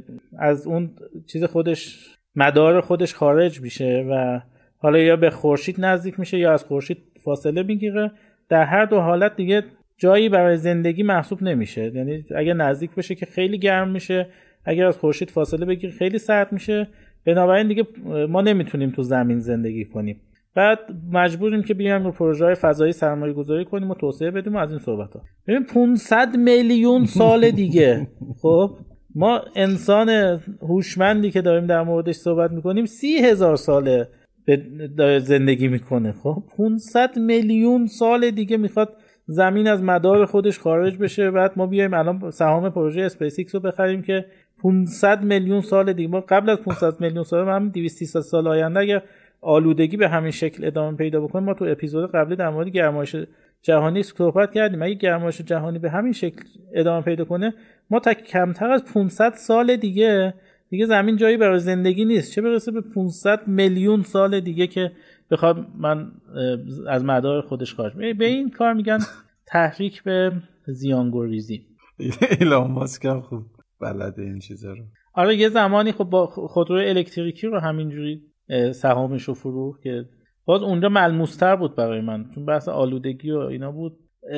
از اون چیز خودش، مدار خودش خارج میشه و حالا یا به خورشید نزدیک میشه یا از خورشید فاصله میگیره. در هر دو حالت دیگه جایی برای زندگی محسوب نمیشه. یعنی اگه نزدیک بشه که خیلی گرم میشه، اگر از خورشید فاصله بگیره خیلی سرد میشه. بنابراین دیگه ما نمیتونیم تو زمین زندگی کنیم. بعد مجبوریم که بیایم رو پروژه‌های فضایی سرمایه گذاری کنیم و توسعه بدیم و از این صحبت‌ها. ببین پانصد میلیون سال دیگه خب ما انسان هوشمندی که داریم در موردش صحبت میکنیم سی هزار ساله داره زندگی میکنه. خب پانصد میلیون سال دیگه میخواد زمین از مدار خودش خارج بشه، بعد ما بیایم الان سهام پروژه اسپیس ایکس رو بخریم که پانصد میلیون سال دیگه، ما قبل از پانصد میلیون سال، ما هم دویست تا سیصد سال آینده اگه آلودگی به همین شکل ادامه پیدا بکنه، ما تو اپیزود قبلی در مورد گرمایش جهانی صحبت کردیم، اگه گرمایش جهانی به همین شکل ادامه پیدا کنه، ما تا کمتر از پانصد سال دیگه دیگه زمین جایی برای زندگی نیست، چه برسه به پانصد میلیون سال دیگه که بخواد من از مدار خودش خارج. به این کار میگن تحریک به زیانگریزی. ایلان ماسک هم خوب بلده این چیزا رو. آره یه زمانی خب با خودرو الکتریکی رو همینجوری سهامش رو فروخت که باز اونجا ملموس‌تر بود برای من، چون بحث آلودگی و اینا بود.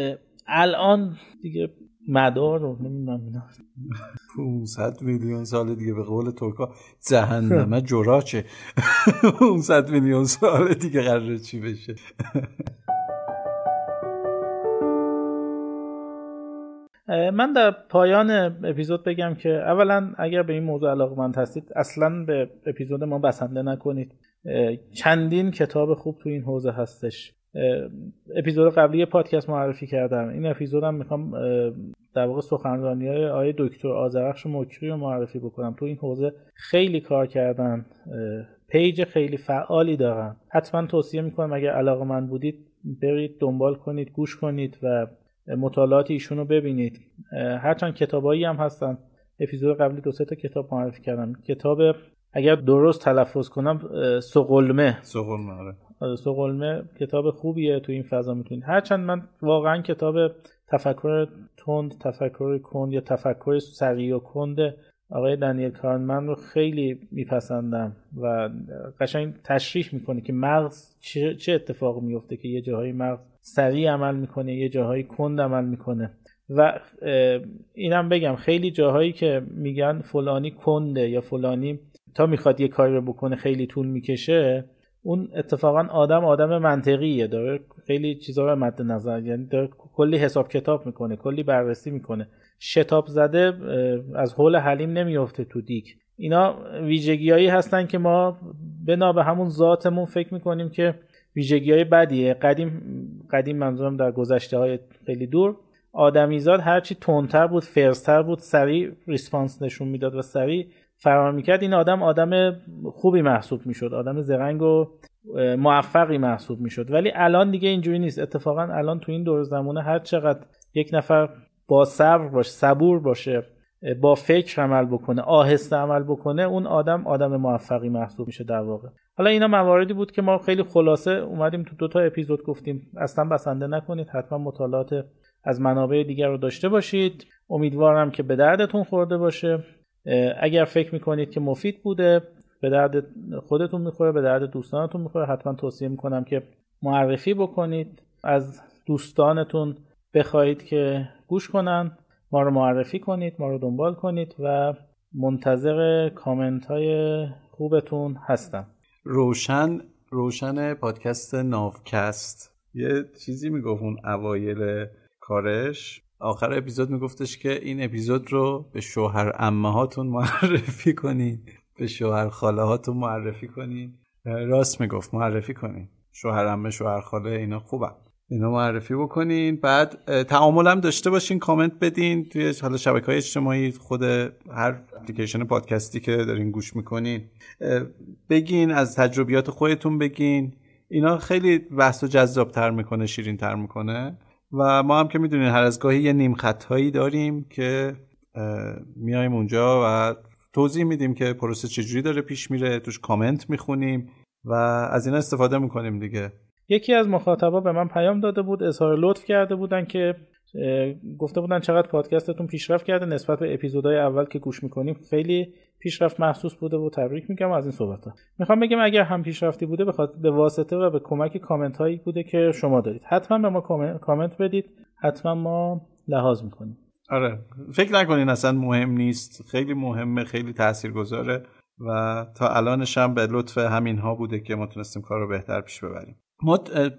الان دیگه مدار رو نمیدونم اینا پانصد میلیون سال دیگه به قول ترکا جهنم جراچه. پانصد میلیون سال دیگه قراره چی بشه؟ من در پایان اپیزود بگم که اولا اگر به این موضوع علاقه‌مند هستید اصلا به اپیزود ما بسنده نکنید. چندین کتاب خوب تو این حوزه هستش. اپیزود قبلی پادکست معرفی کردم، این اپیزودم میخوام در واقع سخنرانی‌های آقای دکتر آذرخش مکری رو معرفی بکنم. تو این حوزه خیلی کار کردن، پیج خیلی فعالی دارن. حتما توصیه میکنم اگر علاقه‌مند بودید برید دنبال کنید، گوش کنید و مطالعات ایشون رو ببینید. هرچند کتابایی هم هستن، اپیزود قبلی دو سه تا کتاب معرفی کردم. کتاب اگر درست تلفظ کنم سقلمه سقلمه آره سقلمه کتاب خوبیه، تو این فضا میتونید. هرچند من واقعا کتاب تفکر تند، تفکر کند یا تفکر سریع و کند آقای دنیل کارنمن رو خیلی میپسندم و قشنگ تشریح میکنه که مغز چه, چه اتفاقی میفته که یه جاهای مغز سریع عمل میکنه، یه جاهای کند عمل میکنه. و اینم بگم خیلی جاهایی که میگن فلانی کنده یا فلانی تا میخواد یه کاری رو بکنه خیلی طول میکشه، اون اتفاقا آدم آدم منطقیه، داره خیلی چیزا رو مد نظر، یعنی داره کلی حساب کتاب میکنه، کلی بررسی میکنه. شتاب زده از حول حلیم نمیفته تو دیک. اینا ویژگیایی هستن که ما بنا به همون ذاتمون فکر میکنیم که ویژگی‌های بدیه. قدیم قدیم منظورم در گذشته‌های خیلی دور، آدمیزاد هرچی تندتر بود، فرزتر بود، سریع ریسپانس نشون میداد و سریع فرار میکرد، این آدم آدم خوبی محسوب میشد، آدم زرنگ و موفقی محسوب میشد. ولی الان دیگه اینجوری نیست. اتفاقا الان تو این دور زمانه هر چقدر یک نفر با صبر باشه، صبور باشه، با فکر عمل بکنه، آهسته عمل بکنه، اون آدم آدم موفقی محسوب میشه در واقع. حالا اینا مواردی بود که ما خیلی خلاصه اومدیم تو دو تا اپیزود گفتیم. اصلا بسنده نکنید، حتما مطالعات از منابع دیگر رو داشته باشید. امیدوارم که به دردتون خورده باشه. اگر فکر میکنید که مفید بوده، به درد خودتون میخوره، به درد دوستانتون میخوره، حتما توصیه میکنم که معرفی بکنید، از دوستانتون بخواید که گوش کنن، ما رو معرفی کنید، ما رو دنبال کنید و منتظر کامنت های خوبتون هستم. روشن روشن پادکست ناوکست یه چیزی میگفت اون اوایل کارش، آخر اپیزود میگفتش که این اپیزود رو به شوهر عمه هاتون معرفی کنین، به شوهر خاله هاتون معرفی کنین. راست میگفت، معرفی کنین، شوهر عمه، شوهر خاله، اینا خوبه، اینا معرفی بکنین. بعد تعامل هم داشته باشین، کامنت بدین توی حالا شبکه‌های اجتماعی، خود هر اپلیکیشن پادکستی که دارین گوش میکنین بگین، از تجربیات خودتون بگین. اینا خیلی بحثو جذاب‌تر میکنه، شیرین‌تر میکنه. و ما هم که میدونین هر از گاهی یه نیم خطایی داریم که میایم اونجا و توضیح میدیم که پروسه چجوری داره پیش میره، توش کامنت میخونیم و از اینا استفاده میکنیم دیگه. یکی از مخاطبا به من پیام داده بود، اظهار لطف کرده بودن که گفته بودن چقدر پادکستتون پیشرفت کرده نسبت به اپیزودهای اول که گوش میکنیم، خیلی پیشرفت محسوس بوده و تبریک میگم از این صحبت‌ها. میخوام بگم اگر هم پیشرفتی بوده بخاطر به واسطه و به کمک کامنت هایی بوده که شما دارید. حتما به ما کامنت بدید، حتما ما لحاظ میکنیم. آره، فکر نکنین اصلا مهم نیست، خیلی مهمه، خیلی تاثیرگذاره و تا الانش هم به لطف همین ها بوده که ما تونستیم کار رو بهتر پیش ببریم. ما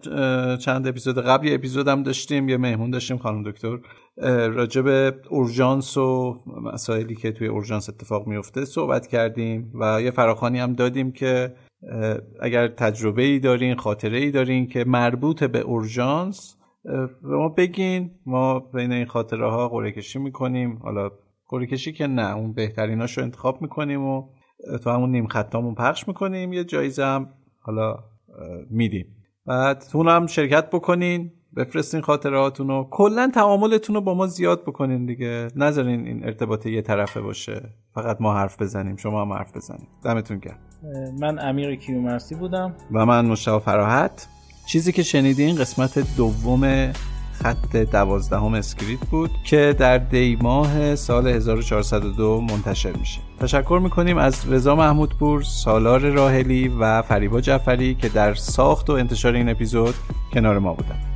چند اپیزود قبل یه اپیزود هم داشتیم، یه مهمون داشتیم، خانم دکتر، راجع به اورژانس و مسائلی که توی اورژانس اتفاق میفته صحبت کردیم و یه فراخوانی هم دادیم که اگر تجربه‌ای دارین، خاطره‌ای دارین که مربوط به اورژانس به ما بگین، ما بین این خاطره ها قرعه کشی میکنیم. حالا قرعه کشی که نه، اون بهتریناشو انتخاب میکنیم و تو همون نیم خطامون پخش میکنیم، یه جایزه هم حالا میدیم. بعد تون هم شرکت بکنین، بفرستین خاطراتون رو، کلا تعاملتون رو با ما زیاد بکنین دیگه، نذارین این ارتباط یه طرفه باشه، فقط ما حرف بزنیم شما هم حرف بزنید. دمتون گرم. من امیر کیومرثی بودم و من مشتاق فراحت. چیزی که شنیدین قسمت دوم خط دوازدهم اسکریت بود که در دی ماه سال هزار و چهارصد و دو منتشر میشه. تشکر میکنیم از رضا محمودپور، سالار راحلی و فریبا جعفری که در ساخت و انتشار این اپیزود کنار ما بودن.